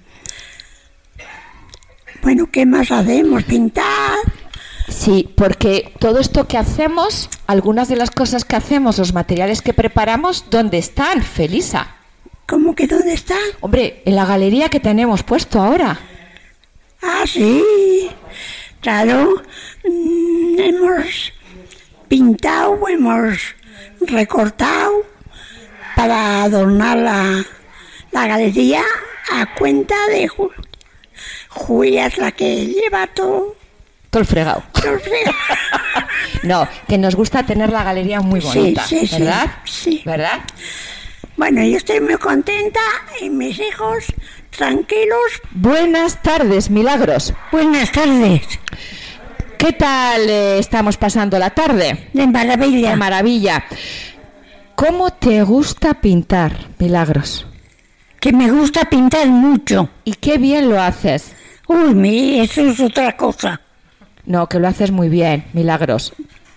Bueno, ¿qué más hacemos? Pintar. Sí, porque todo esto que hacemos, algunas de las cosas que hacemos, los materiales que preparamos, ¿dónde están, Felisa? ¿Cómo que dónde están? Hombre, en la galería que tenemos puesto ahora. Ah, sí. Claro. Mm, hemos pintado, hemos recortado para adornar la, la galería a cuenta de Ju- Julia, es la que lleva todo. Todo el fregado. Todo el fregado. No, que nos gusta tener la galería muy bonita, sí, sí, ¿verdad? Sí. ¿Verdad? Bueno, yo estoy muy contenta y mis hijos tranquilos. Buenas tardes, Milagros. Buenas tardes. ¿Qué tal eh, estamos pasando la tarde? De maravilla. De maravilla. ¿Cómo te gusta pintar, Milagros? Que me gusta pintar mucho. ¿Y qué bien lo haces? Uy, mi, eso es otra cosa. No, que lo haces muy bien, Milagros.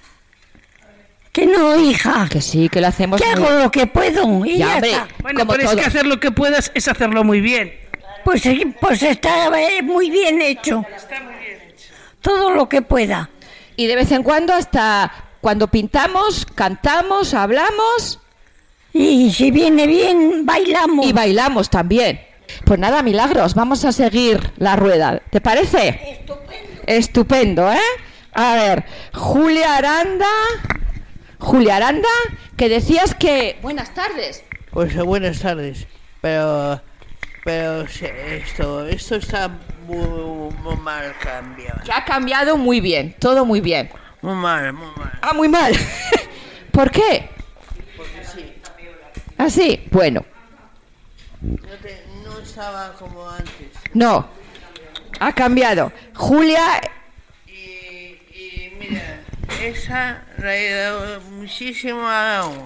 Que no, hija. Que sí, que lo hacemos que muy hago lo que puedo y ya, ya hombre, está. Bueno, como pero todo. es que hacer lo que puedas es hacerlo muy bien. Pues, pues está eh, muy bien hecho. Está muy bien hecho. Todo lo que pueda. Y de vez en cuando, hasta cuando pintamos, cantamos, hablamos. Y si viene bien, bailamos. Y bailamos también. Pues nada, Milagros, vamos a seguir la rueda. ¿Te parece? Estupendo. Estupendo, ¿eh? A ver, Julia Aranda. Julia Aranda, que decías que... Buenas tardes. Pues buenas tardes, pero pero esto esto está muy, muy mal cambiado. Que ha cambiado muy bien, todo muy bien. Muy mal, muy mal. Ah, muy mal. ¿Por qué? Porque sí. ¿Ah, sí? Bueno. No, te, no estaba como antes. No, ha cambiado. Julia... Y, y mira, esa le ha dado muchísimo agua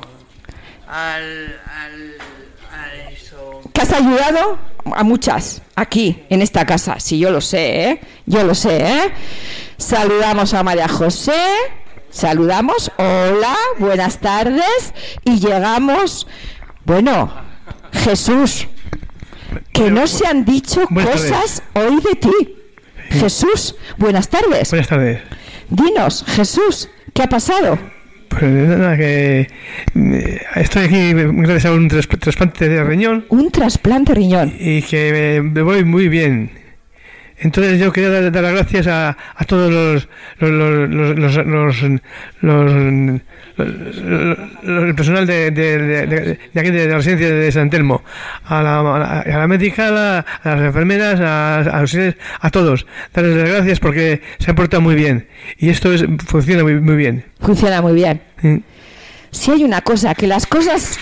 al, al, a eso. Que has ayudado a muchas aquí, en esta casa. Sí, yo lo sé, ¿eh? Yo lo sé, ¿eh? Saludamos a María José. Saludamos. Hola, buenas tardes. Y llegamos... Bueno, Jesús, que no se han dicho buenas cosas tardes. Hoy de ti. Jesús, buenas tardes. Buenas tardes. Dinos, Jesús, ¿qué ha pasado? Pues nada, que eh, estoy aquí gracias a un tras- trasplante de riñón. Un trasplante de riñón. Y que me, me voy muy bien. Entonces yo quería dar, dar las gracias a, a todos los los, los, los, los, los, los, los- los- el personal de, de, de, de, de aquí de la residencia de San Telmo, a la, a la, a la médica, a, la, a las enfermeras, a, a, los, a todos. Darles las gracias porque se han portado muy bien. Y esto es, funciona muy, muy bien. Funciona muy bien. Sí. Si hay una cosa, que las cosas...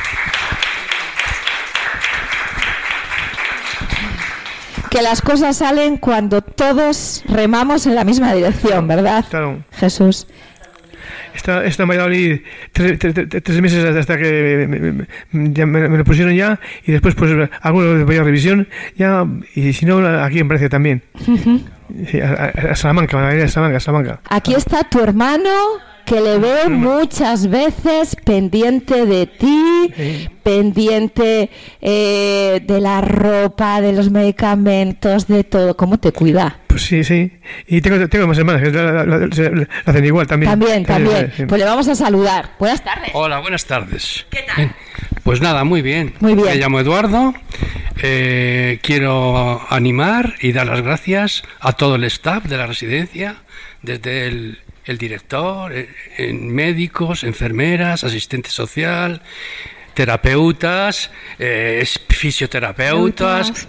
Que las cosas salen cuando todos remamos en la misma dirección, ¿verdad? Claro. Jesús. Esta, esta me ha dado ahí tres, tres, tres, tres meses hasta que me, me, me, ya me, me lo pusieron ya, y después pues hago la revisión ya, y si no aquí en Valencia también. Uh-huh. Sí, a, a, a Salamanca, a a Salamanca, a Salamanca. Aquí está tu hermano, que le veo muchas veces pendiente de ti, Sí. pendiente eh, de la ropa, de los medicamentos, de todo. ¿Cómo te cuida? Pues sí, sí. Y tengo, tengo más hermanas que la, la, la, la- la hacen igual también. También, también. Sí. Pues le vamos a saludar. Buenas tardes. Hola, buenas tardes. ¿Qué tal? Bien. Pues nada, muy bien. Muy bien. Me llamo Eduardo. Eh, quiero animar y dar las gracias a todo el staff de la residencia, desde el, el director, eh, en médicos, enfermeras, asistente social, terapeutas, eh, fisioterapeutas, Terapeutas.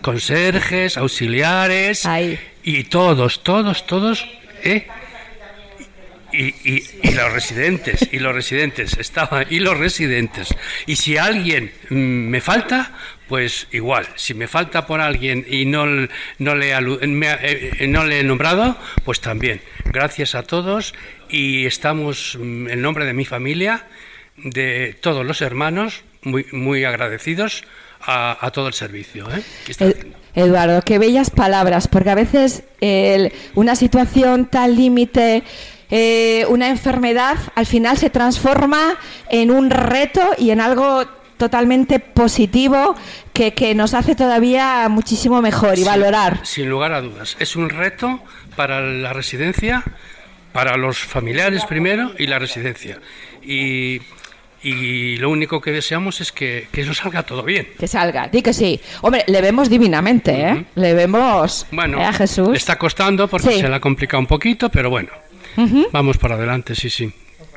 conserjes, auxiliares Ahí. y todos, todos, todos. ¿eh? y, y, y los residentes, y los residentes, estaban, y los residentes. Y si alguien mm, me falta, pues igual, si me falta por alguien y no, no, le, alu- me, eh, no le he nombrado, pues también. Gracias a todos y estamos, mm, en nombre de mi familia, de todos los hermanos, muy, muy agradecidos a, a todo el servicio, ¿eh? que está haciendo. Eduardo, qué bellas palabras, porque a veces eh, una situación tan límite, eh, una enfermedad, al final se transforma en un reto y en algo totalmente positivo que, que nos hace todavía muchísimo mejor y Sí, valorar. Sin lugar a dudas. Es un reto para la residencia, para los familiares primero y la residencia. Y... Y lo único que deseamos es que, que eso salga todo bien. Que salga, di que sí. Hombre, le vemos divinamente, ¿eh? Uh-huh. Le vemos bueno, ¿eh, a Jesús. Le está costando porque sí. se le ha complicado un poquito, pero bueno, uh-huh. vamos para adelante, sí, sí.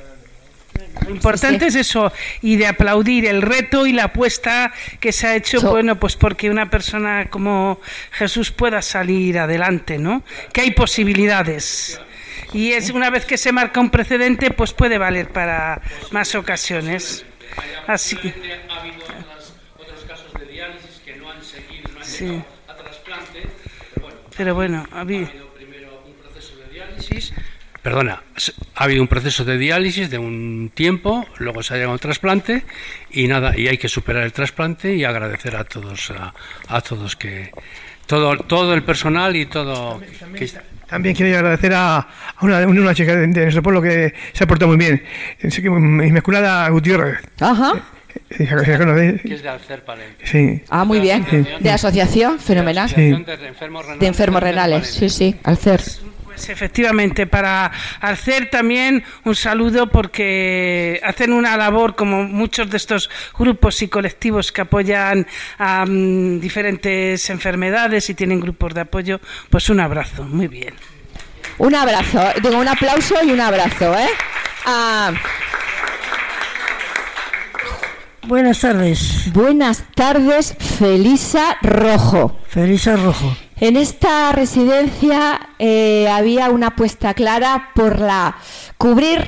Lo importante sí. es eso, y de aplaudir el reto y la apuesta que se ha hecho, so, bueno, pues porque una persona como Jesús pueda salir adelante, ¿no? Que hay posibilidades. Y es una vez que se marca un precedente, pues puede valer para más ocasiones. Así que ha habido otros, otros casos de diálisis que no han seguido, no han sí. llegado a trasplante, pero bueno, pero bueno ha habido, ha habido primero un proceso de diálisis. Perdona, ha habido un proceso de diálisis de un tiempo, luego se ha llegado al trasplante y nada, y hay que superar el trasplante y agradecer a todos, a, a todos que todo, todo el personal y todo. Que, que, También quiero agradecer a, a una, una chica de, de nuestro pueblo que se ha portado muy bien, Inmaculada Gutiérrez. Ajá. Que es de Alcer Palencia. Sí. Ah, muy bien. Sí. De asociación, fenomenal. De, asociación de enfermos renales. De enfermos renales, sí, sí, Alcer. Pues efectivamente, para Alcer también un saludo porque hacen una labor como muchos de estos grupos y colectivos que apoyan a um, diferentes enfermedades y tienen grupos de apoyo, pues un abrazo, muy bien. Un abrazo, digo un aplauso y un abrazo, ¿eh? Ah. Buenas tardes. Buenas tardes, Felisa Rojo. Felisa Rojo. En esta residencia eh, había una apuesta clara por la cubrir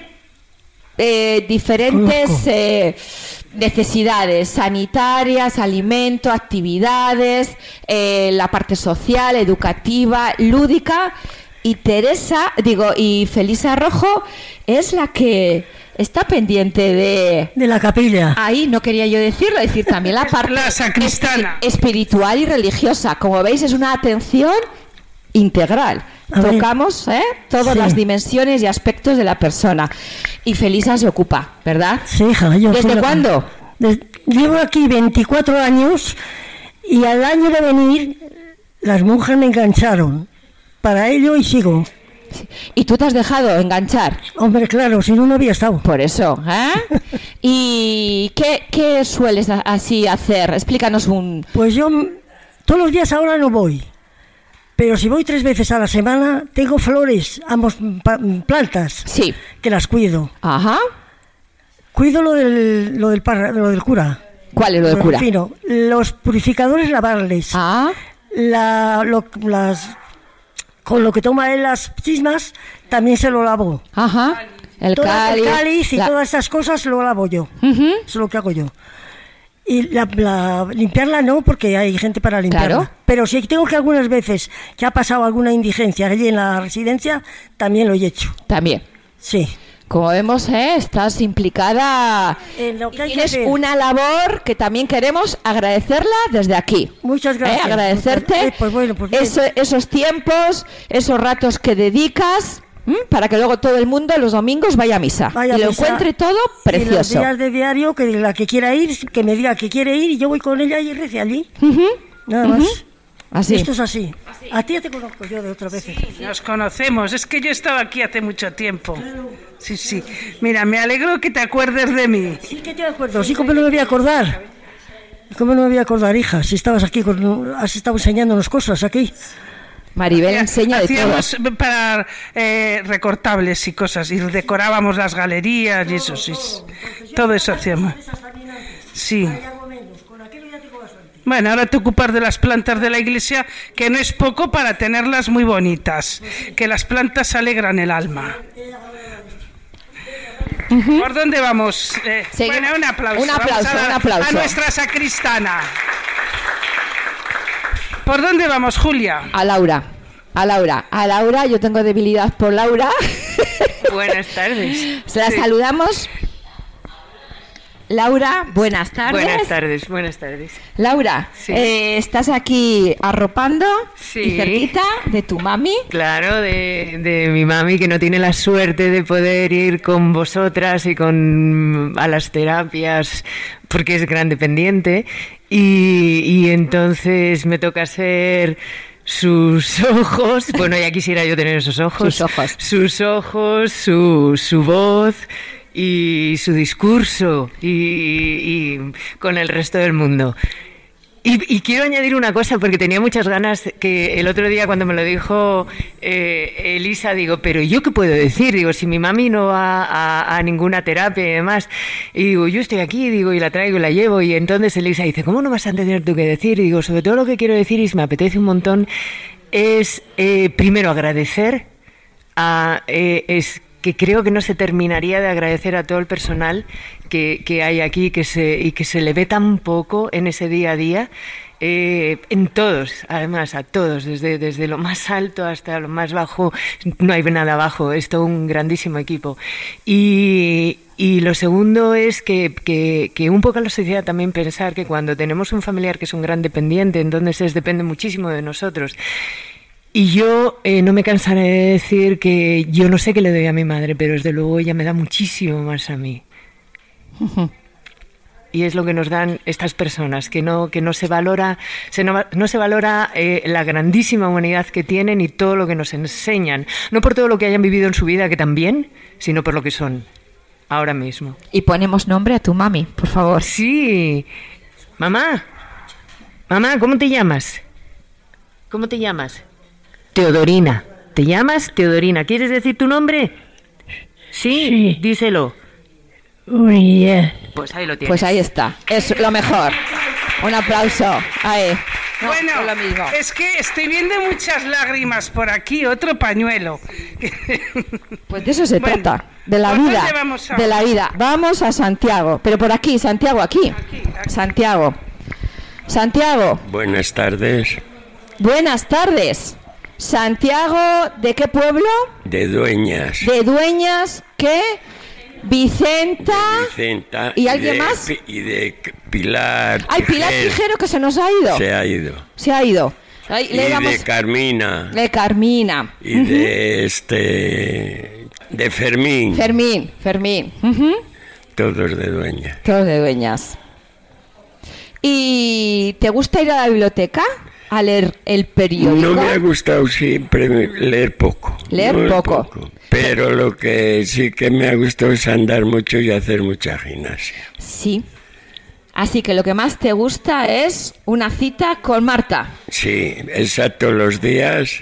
eh, diferentes eh, necesidades sanitarias, alimento, actividades, eh, la parte social, educativa, lúdica. Y Teresa, digo, y Felisa Rojo es la que está pendiente de... De la capilla. Ahí no quería yo decirlo, decir también la parte la sacristana. espiritual y religiosa. Como veis, es una atención integral. A Tocamos ¿eh? todas sí. las dimensiones y aspectos de la persona. Y Felisa se ocupa, ¿verdad? Sí, hija. Yo ¿Desde cuándo? Desde, llevo aquí veinticuatro años y al año de venir las monjas me engancharon. Para ello y sigo. ¿Y tú te has dejado enganchar? Hombre, claro, si no, no había estado. Por eso, ¿eh? ¿Y qué, qué sueles así hacer? Explícanos un... Pues yo todos los días ahora no voy, pero si voy tres veces a la semana, tengo flores, ambos plantas, sí. que las cuido. Ajá. Cuido lo del, lo del, par, lo del cura. ¿Cuál es lo del cura? Fino. Los purificadores, lavarles. Ah. La, lo, las... Con lo que toma él las cismas, también se lo lavo. Ajá. El Todo, cáliz. El cáliz y la... todas esas cosas lo lavo yo. Uh-huh. Eso es lo que hago yo. Y la, la, limpiarla no, porque hay gente para limpiarla. Claro. Pero si tengo que algunas veces que ha pasado alguna indigencia allí en la residencia, también lo he hecho. También. Sí. Como vemos, ¿eh? Estás implicada en lo que hay tienes que hacer. Una labor que también queremos agradecerla desde aquí. Muchas gracias. ¿Eh? Agradecerte eh, pues bueno, pues Eso, esos tiempos, esos ratos que dedicas ¿m? Para que luego todo el mundo los domingos vaya a misa vaya y lo misa, encuentre todo precioso. Y los días de diario, que la que quiera ir, que me diga que quiere ir y yo voy con ella y rece allí. Uh-huh. Nada uh-huh. más. Así. Esto es así. así. A ti ya te conozco yo de otras veces. Sí, nos conocemos. Es que yo estaba aquí hace mucho tiempo. Claro. Sí, sí. Mira, me alegro que te acuerdes de mí. Sí, que te acuerdo. Sí, ¿cómo no me voy a acordar? ¿Cómo no me voy a acordar, hija? Si estabas aquí, con, has estado enseñándonos cosas aquí. Maribel enseña de todo. Hacíamos para eh, recortables y cosas. Y decorábamos las galerías y eso, sí. Todo eso hacíamos. Sí. Bueno, ahora te ocupas de las plantas de la iglesia, que no es poco para tenerlas muy bonitas, que las plantas alegran el alma. Uh-huh. ¿Por dónde vamos? Eh, bueno, un aplauso. Un aplauso, vamos a, un aplauso. A nuestra sacristana. ¿Por dónde vamos, Julia? A Laura. A Laura. A Laura, yo tengo debilidad por Laura. Buenas tardes. Se la sí. saludamos. Laura, buenas tardes. Buenas tardes, buenas tardes. Laura, sí. eh, estás aquí arropando sí. y cerquita de tu mami. Claro, de, de mi mami, que no tiene la suerte de poder ir con vosotras y con a las terapias porque es gran dependiente y, y entonces me toca ser sus ojos, bueno, ya quisiera yo tener esos ojos. Sus ojos. Sus ojos, su, su voz y su discurso y, y con el resto del mundo. Y, y quiero añadir una cosa, porque tenía muchas ganas, que el otro día cuando me lo dijo eh, Elisa, digo, pero ¿yo qué puedo decir? Digo, si mi mami no va a, a ninguna terapia y demás, y digo, yo estoy aquí, digo, y la traigo y la llevo, y entonces Elisa dice, ¿cómo no vas a tener tú que decir? Y digo, sobre todo lo que quiero decir, y me apetece un montón, es eh, primero agradecer, a, eh, es que creo que no se terminaría de agradecer a todo el personal que, que hay aquí que se, y que se le ve tan poco en ese día a día, eh, en todos, además, a todos, desde, desde lo más alto hasta lo más bajo, no hay nada abajo, es todo un grandísimo equipo. Y, y lo segundo es que, que, que un poco a la sociedad también pensar que cuando tenemos un familiar que es un gran dependiente, entonces depende muchísimo de nosotros. Y yo eh, no me cansaré de decir que yo no sé qué le doy a mi madre, pero desde luego ella me da muchísimo más a mí. Uh-huh. Y es lo que nos dan estas personas, que no, que no se valora, se no, no se valora eh, la grandísima humanidad que tienen y todo lo que nos enseñan. No por todo lo que hayan vivido en su vida, que también, sino por lo que son ahora mismo. Y ponemos nombre a tu mami, por favor. Sí. Mamá, mamá, ¿cómo te llamas? ¿Cómo te llamas? Teodorina. ¿Te llamas Teodorina? ¿Quieres decir tu nombre? Sí, sí. Díselo. Uy, yeah. Pues ahí lo tienes. Pues ahí está. Es lo mejor. Un aplauso. Ahí. No, bueno, es, lo mismo. Es que estoy viendo muchas lágrimas por aquí. Otro pañuelo. Pues de eso se bueno, trata. De la vida. De la vida. Vamos a Santiago. Pero por aquí, Santiago, aquí. aquí, aquí. Santiago. Santiago. Buenas tardes. Buenas tardes. Santiago, ¿de qué pueblo? De Dueñas. De Dueñas, ¿qué? Vicenta. De Vicenta. ¿Y alguien de, más? Y de Pilar. Ay, Pilar Tijero, que se nos ha ido. Se ha ido. Se ha ido. Ay, y le vamos... de Carmina. De Carmina. Y uh-huh. de este. De Fermín. Fermín, Fermín. Uh-huh. Todos de Dueñas. Todos de Dueñas. ¿Y te gusta ir a la biblioteca? A leer el periódico. No me ha gustado siempre leer poco. Leer no poco. poco. Pero lo que sí que me ha gustado es andar mucho y hacer mucha gimnasia. Sí. Así que lo que más te gusta es una cita con Marta. Sí, exacto, los días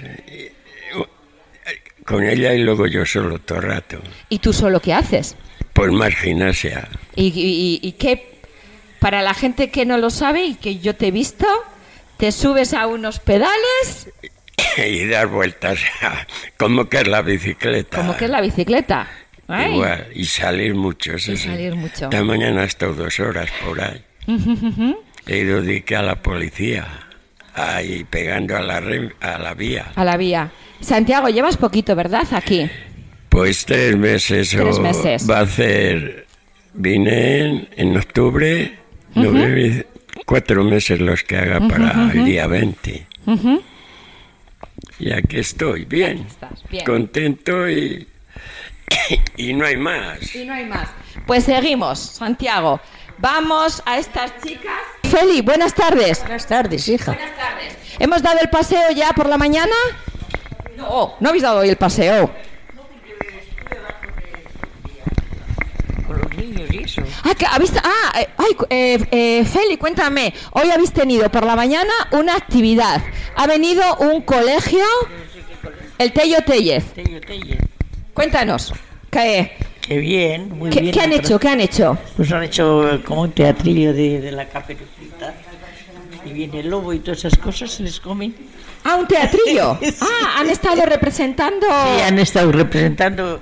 con ella y luego yo solo todo el rato. ¿Y tú solo qué haces? Pues más gimnasia. ¿Y, y, y qué? Para la gente que no lo sabe y que yo te he visto... ¿Te subes a unos pedales? Y dar vueltas, como que es la bicicleta. Como que es la bicicleta. Ay. Igual, y salir mucho, eso y sí. salir mucho. Esta mañana he estado dos horas por ahí. He ido de que a la policía, ahí pegando a la, re, a la vía. A la vía. Santiago, llevas poquito, ¿verdad? Aquí. Pues tres meses. Tres meses. Va a hacer, vine en, en octubre, uh-huh. noviembre, cuatro meses los que haga uh-huh, para uh-huh. el día veinte. Uh-huh. Y aquí estoy, bien, bien. Contento y, y no hay más. Y no hay más. Pues seguimos, Santiago. Vamos a estas chicas. Feli, buenas tardes. Buenas tardes, hija. Buenas tardes. ¿Hemos dado el paseo ya por la mañana? No, no habéis dado hoy el paseo. Ah, que habéis, ah, eh, ay, eh, eh, Feli, cuéntame. Hoy habéis tenido por la mañana una actividad. Ha venido un colegio, el Tello Tellez. Tello Tellez. Cuéntanos. ¿Qué? Qué bien, muy ¿Qué, bien. ¿Qué han hecho? ¿Qué han hecho? Pues han hecho como un teatrillo de, de la Caperucita. Y viene el lobo y todas esas cosas se les comen. Ah, un teatrillo. Sí. Ah, han estado representando. Sí, han estado representando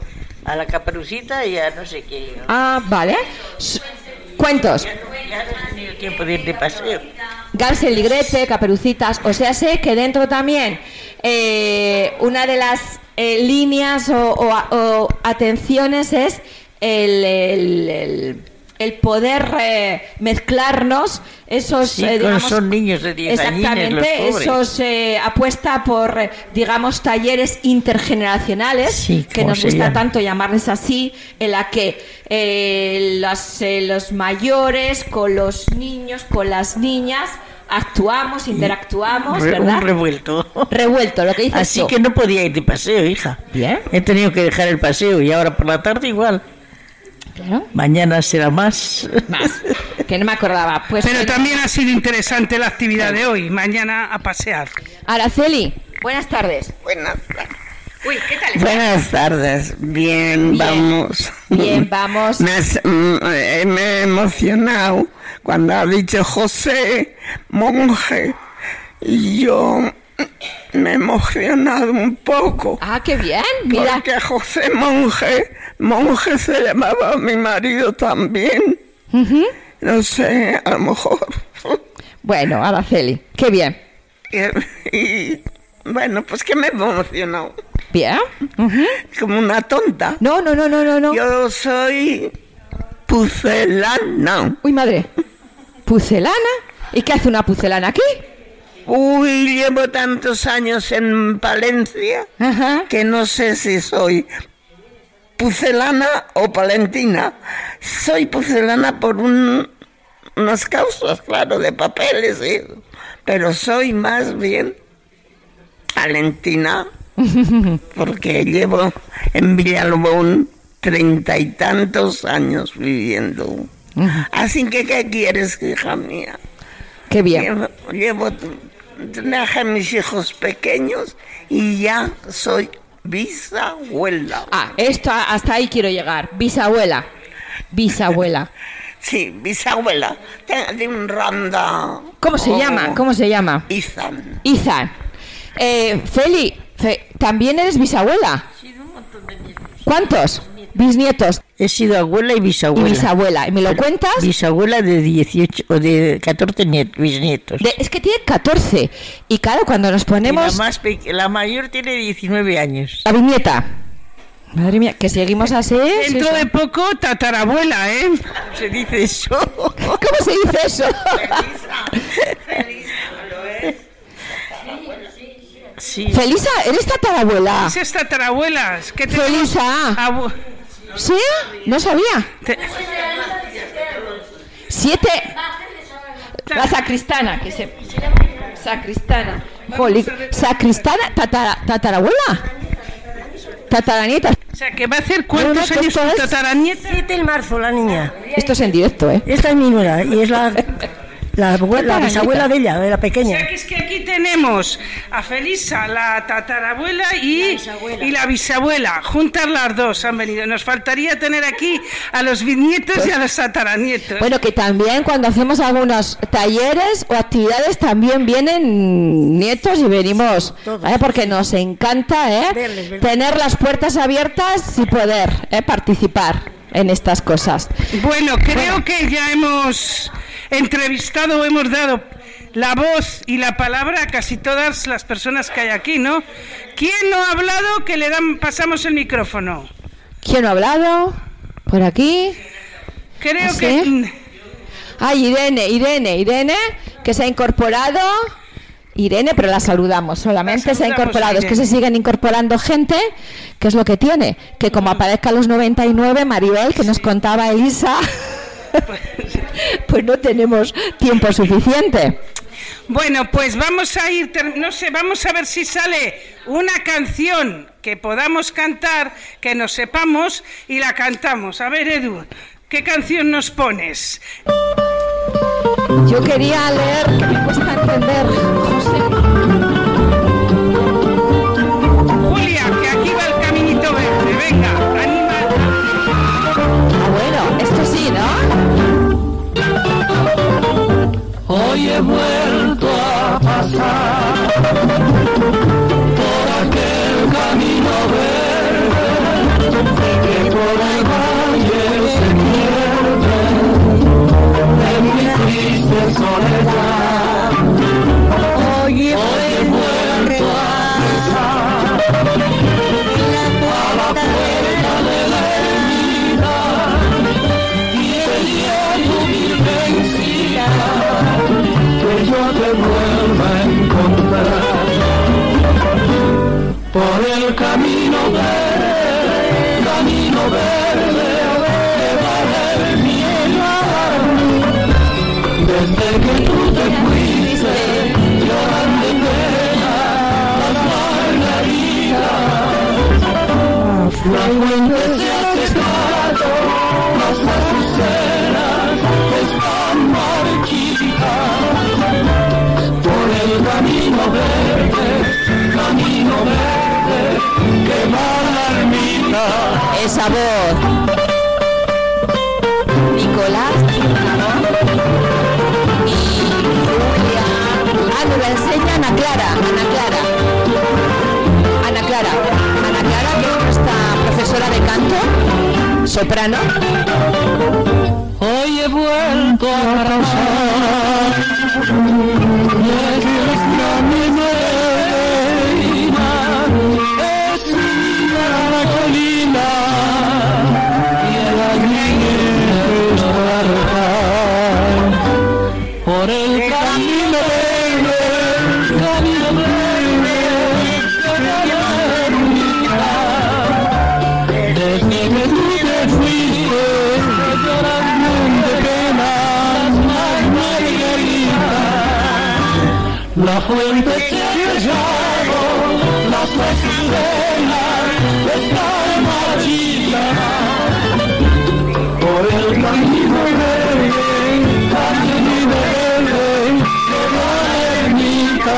a la Caperucita y a no sé qué. Ah, vale. S- Cuentos. Ya no, ya no he tenido tiempo de ir de paseo. Gansel y Gretel, Caperucitas. O sea, sé que dentro también eh, una de las eh, líneas o, o, o atenciones es el, el, el, el poder eh, mezclarnos esos, Sí, eh, digamos, son niños de diez añines, exactamente, los pobres. esos eh, apuesta por, eh, digamos, talleres intergeneracionales, Sí, que ¿cómo nos se gusta llama? tanto llamarles así, en la que eh, los, eh, los mayores con los niños, con las niñas, actuamos, interactuamos, Re- ¿verdad? Un revuelto. Revuelto, lo que dices Así tú. que no podía ir de paseo, hija. Bien. He tenido que dejar el paseo y ahora por la tarde igual. Claro. Mañana será más. Más. Que no me acordaba. Pues Pero que- también ha sido interesante la actividad de hoy. Mañana a pasear. Araceli, buenas tardes. Buenas tardes. Uy, ¿qué tal? Buenas tardes. Bien, Bien. vamos. Bien, vamos. Me, has- mm, eh, me he emocionado cuando ha dicho José Monje y yo me he emocionado un poco. Ah, qué bien, mira. Porque José Monje, Monje se llamaba a mi marido también. No sé, a lo mejor. Bueno, Araceli, qué bien. Y, y, bueno, pues que me he emocionado. Bien. Como una tonta. No, no, no, no, no, no. Yo soy pucelana. Uy, madre. ¿Pucelana? ¿Y qué hace una pucelana aquí? Uy, llevo tantos años en Palencia que no sé si soy pucelana o palentina. Soy pucelana por un, unas causas, claro, de papeles, y eso. Pero soy más bien palentina porque llevo en Villalobón treinta y tantos años viviendo. Así que, ¿qué quieres, hija mía? Qué bien. Llevo, llevo traje a mis hijos pequeños y ya soy bisabuela. Ah, esto hasta ahí quiero llegar. Bisabuela. Bisabuela. Sí, bisabuela. De, de un randa. ¿Cómo se oh, llama? ¿Cómo se llama? Izan. Izan. Eh, Feli, Fe- ¿también eres bisabuela? ¿Cuántos? Bisnietos. He sido abuela y bisabuela. Y bisabuela. ¿Y me lo Pero cuentas? Bisabuela de dieciocho o de catorce niet- bisnietos. De- es que tiene catorce. Y claro, cuando nos Y ponemos... la, más pe- la mayor tiene diecinueve años. La bisnieta. Madre mía, que seguimos así. Dentro sí, de poco, tatarabuela, ¿eh? Se dice eso. ¿Cómo se dice eso? Sí. Felisa, ¿eres tatarabuela? Esa es tatarabuela. Es que tenemos Felisa. abu- ¿Sí? No sabía. Te- Siete. La sacristana, que se... Sacristana. Jolín. Sacristana, tatara, tatarabuela. Tataranieta. O sea, que va a hacer cuántos Bueno, años ¿cuánto su es? tataranieta. siete de marzo, la niña. Esto es en directo, ¿eh? Esta es mi nuera y es la, la, abue- la bisabuela de ella, de la O pequeña. sea, que es que aquí tenemos a Felisa, la tatarabuela y, y la bisabuela. Juntas las dos han venido. Nos faltaría tener aquí a los bisnietos y a los tataranietos. Bueno, que también cuando hacemos algunos talleres o actividades también vienen nietos y venimos, ¿eh? Porque nos encanta, ¿eh? Verles, ¿verdad? Tener las puertas abiertas y poder, ¿eh? Participar en estas cosas. Bueno, creo que ya hemos entrevistado o hemos dado la voz y la palabra a casi todas las personas que hay aquí, ¿no? ¿Quién no ha hablado? Que le dan, pasamos el micrófono. ¿Quién no ha hablado? ¿Por aquí? Creo ¿Ah, sí? que... Ay, Irene, Irene, Irene, que se ha incorporado. Irene, pero la saludamos, solamente La se ha saludamos, incorporado. Es que Irene. se siguen incorporando gente, que es lo que tiene. Que como aparezca a los noventa y nueve, Maribel, que nos contaba Elisa, pues no tenemos tiempo suficiente. Bueno, pues vamos a ir, ter- no sé, vamos a ver si sale una canción que podamos cantar, que nos sepamos y la cantamos. A ver, Edu, ¿qué canción nos pones? Yo quería leer, que me cuesta entender, José. Julia, que aquí va el caminito verde, venga, anima. Ah, bueno, esto sí, ¿no? Hoy he vuelto a pasar por aquel camino verde que esa voz. Nicolás, ¿no? Y Julia. Ah, nos la enseña Ana Clara, Ana Clara. Ana Clara. Ana Clara, que es nuestra profesora de canto, soprano. Hoy he vuelto a pasar desde mi reina, es la colina y el aguirre está por el camino verde, camino verde, desde que tú te fuiste llorando de penas, Margarita, la fuente se ha callado, las azucenas están marchitas por el camino verde, camino verde, que va ermita,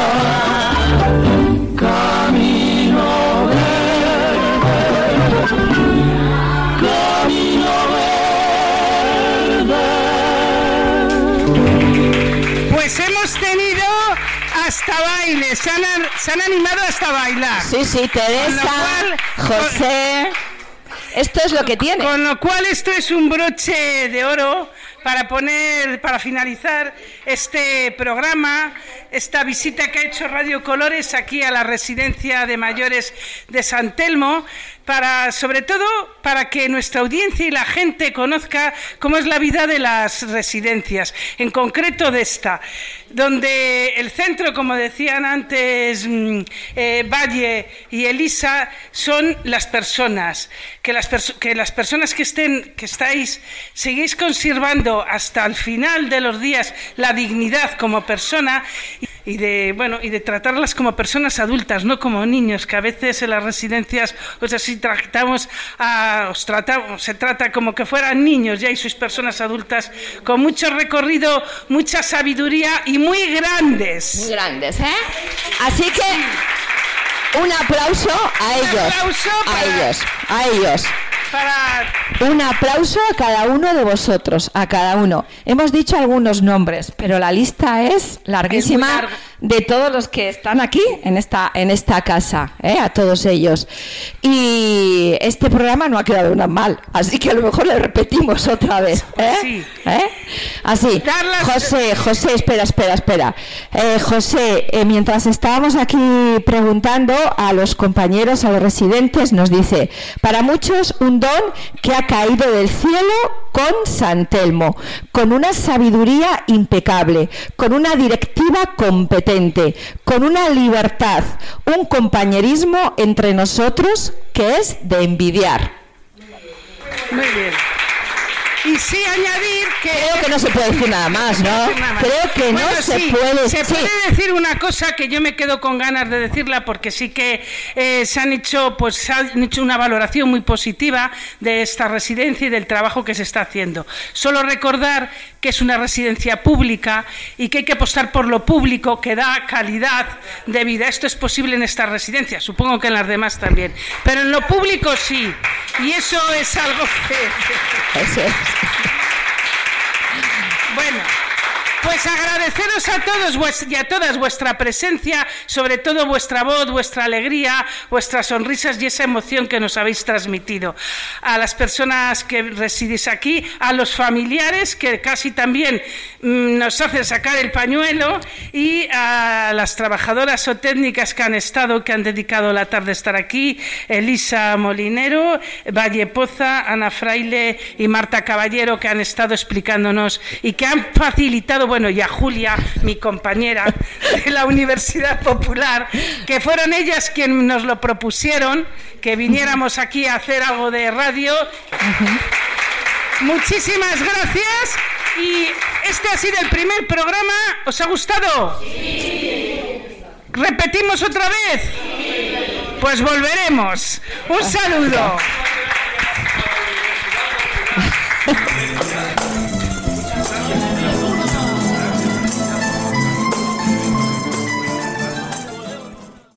camino verde, camino verde. Pues hemos tenido hasta baile, se han, se han animado hasta bailar. Sí, sí, Teresa, cual, José, esto es lo que tiene. Con lo cual esto es un broche de oro para poner, para finalizar este programa, esta visita que ha hecho Radio Colores aquí a la residencia de mayores de San Telmo, para, sobre todo para que nuestra audiencia y la gente conozca cómo es la vida de las residencias, en concreto de esta, donde el centro, como decían antes eh, Valle y Elisa, son las personas, que las, perso- que las personas que estén, que estáis, seguís conservando hasta el final de los días la dignidad como persona y de, bueno, y de tratarlas como personas adultas, no como niños, que a veces en las residencias pues así tratamos a, os tratamos, se trata como que fueran niños, ya y sois personas adultas con mucho recorrido, mucha sabiduría y muy grandes. Muy grandes, ¿eh? Así que un aplauso a ellos. Un aplauso a para, ellos, a ellos. Para... Un aplauso a cada uno de vosotros, a cada uno. Hemos dicho algunos nombres, pero la lista es larguísima es de todos los que están aquí en esta, en esta casa, ¿eh? A todos ellos. Y este programa no ha quedado nada mal, así que a lo mejor le repetimos otra vez. ¿eh? Sí. ¿Eh? Así, José, José, espera, espera, espera. Eh, José, eh, mientras estábamos aquí preguntando a los compañeros, a los residentes, nos dice, para muchos un don que ha caído del cielo con San Telmo, con una sabiduría impecable, con una directiva competente, con una libertad, un compañerismo entre nosotros que es de envidiar. Muy bien. Y sí añadir que... Creo que no se puede decir nada más, ¿no? Nada más. Creo que bueno, no se sí, puede... Se sí. puede decir una cosa que yo me quedo con ganas de decirla porque sí que eh, se han hecho, pues, se han hecho una valoración muy positiva de esta residencia y del trabajo que se está haciendo. Solo recordar que es una residencia pública y que hay que apostar por lo público que da calidad de vida. Esto es posible en esta residencia, supongo que en las demás también. Pero en lo público sí. Y eso es algo que... Eso es. Bueno, pues agradeceros a todos y a todas vuestra presencia, sobre todo vuestra voz, vuestra alegría, vuestras sonrisas y esa emoción que nos habéis transmitido. A las personas que residís aquí, a los familiares que casi también mmm, nos hacen sacar el pañuelo y a las trabajadoras o técnicas que han estado, que han dedicado la tarde a estar aquí, Elisa Molinero, Valle Poza, Ana Fraile y Marta Caballero, que han estado explicándonos y que han facilitado, bueno, y a Julia, mi compañera de la Universidad Popular, que fueron ellas quienes nos lo propusieron, que viniéramos aquí a hacer algo de radio. Uh-huh. Muchísimas gracias y este ha sido el primer programa. ¿Os ha gustado? Sí. ¿Repetimos otra vez? Sí. Pues volveremos. Un saludo.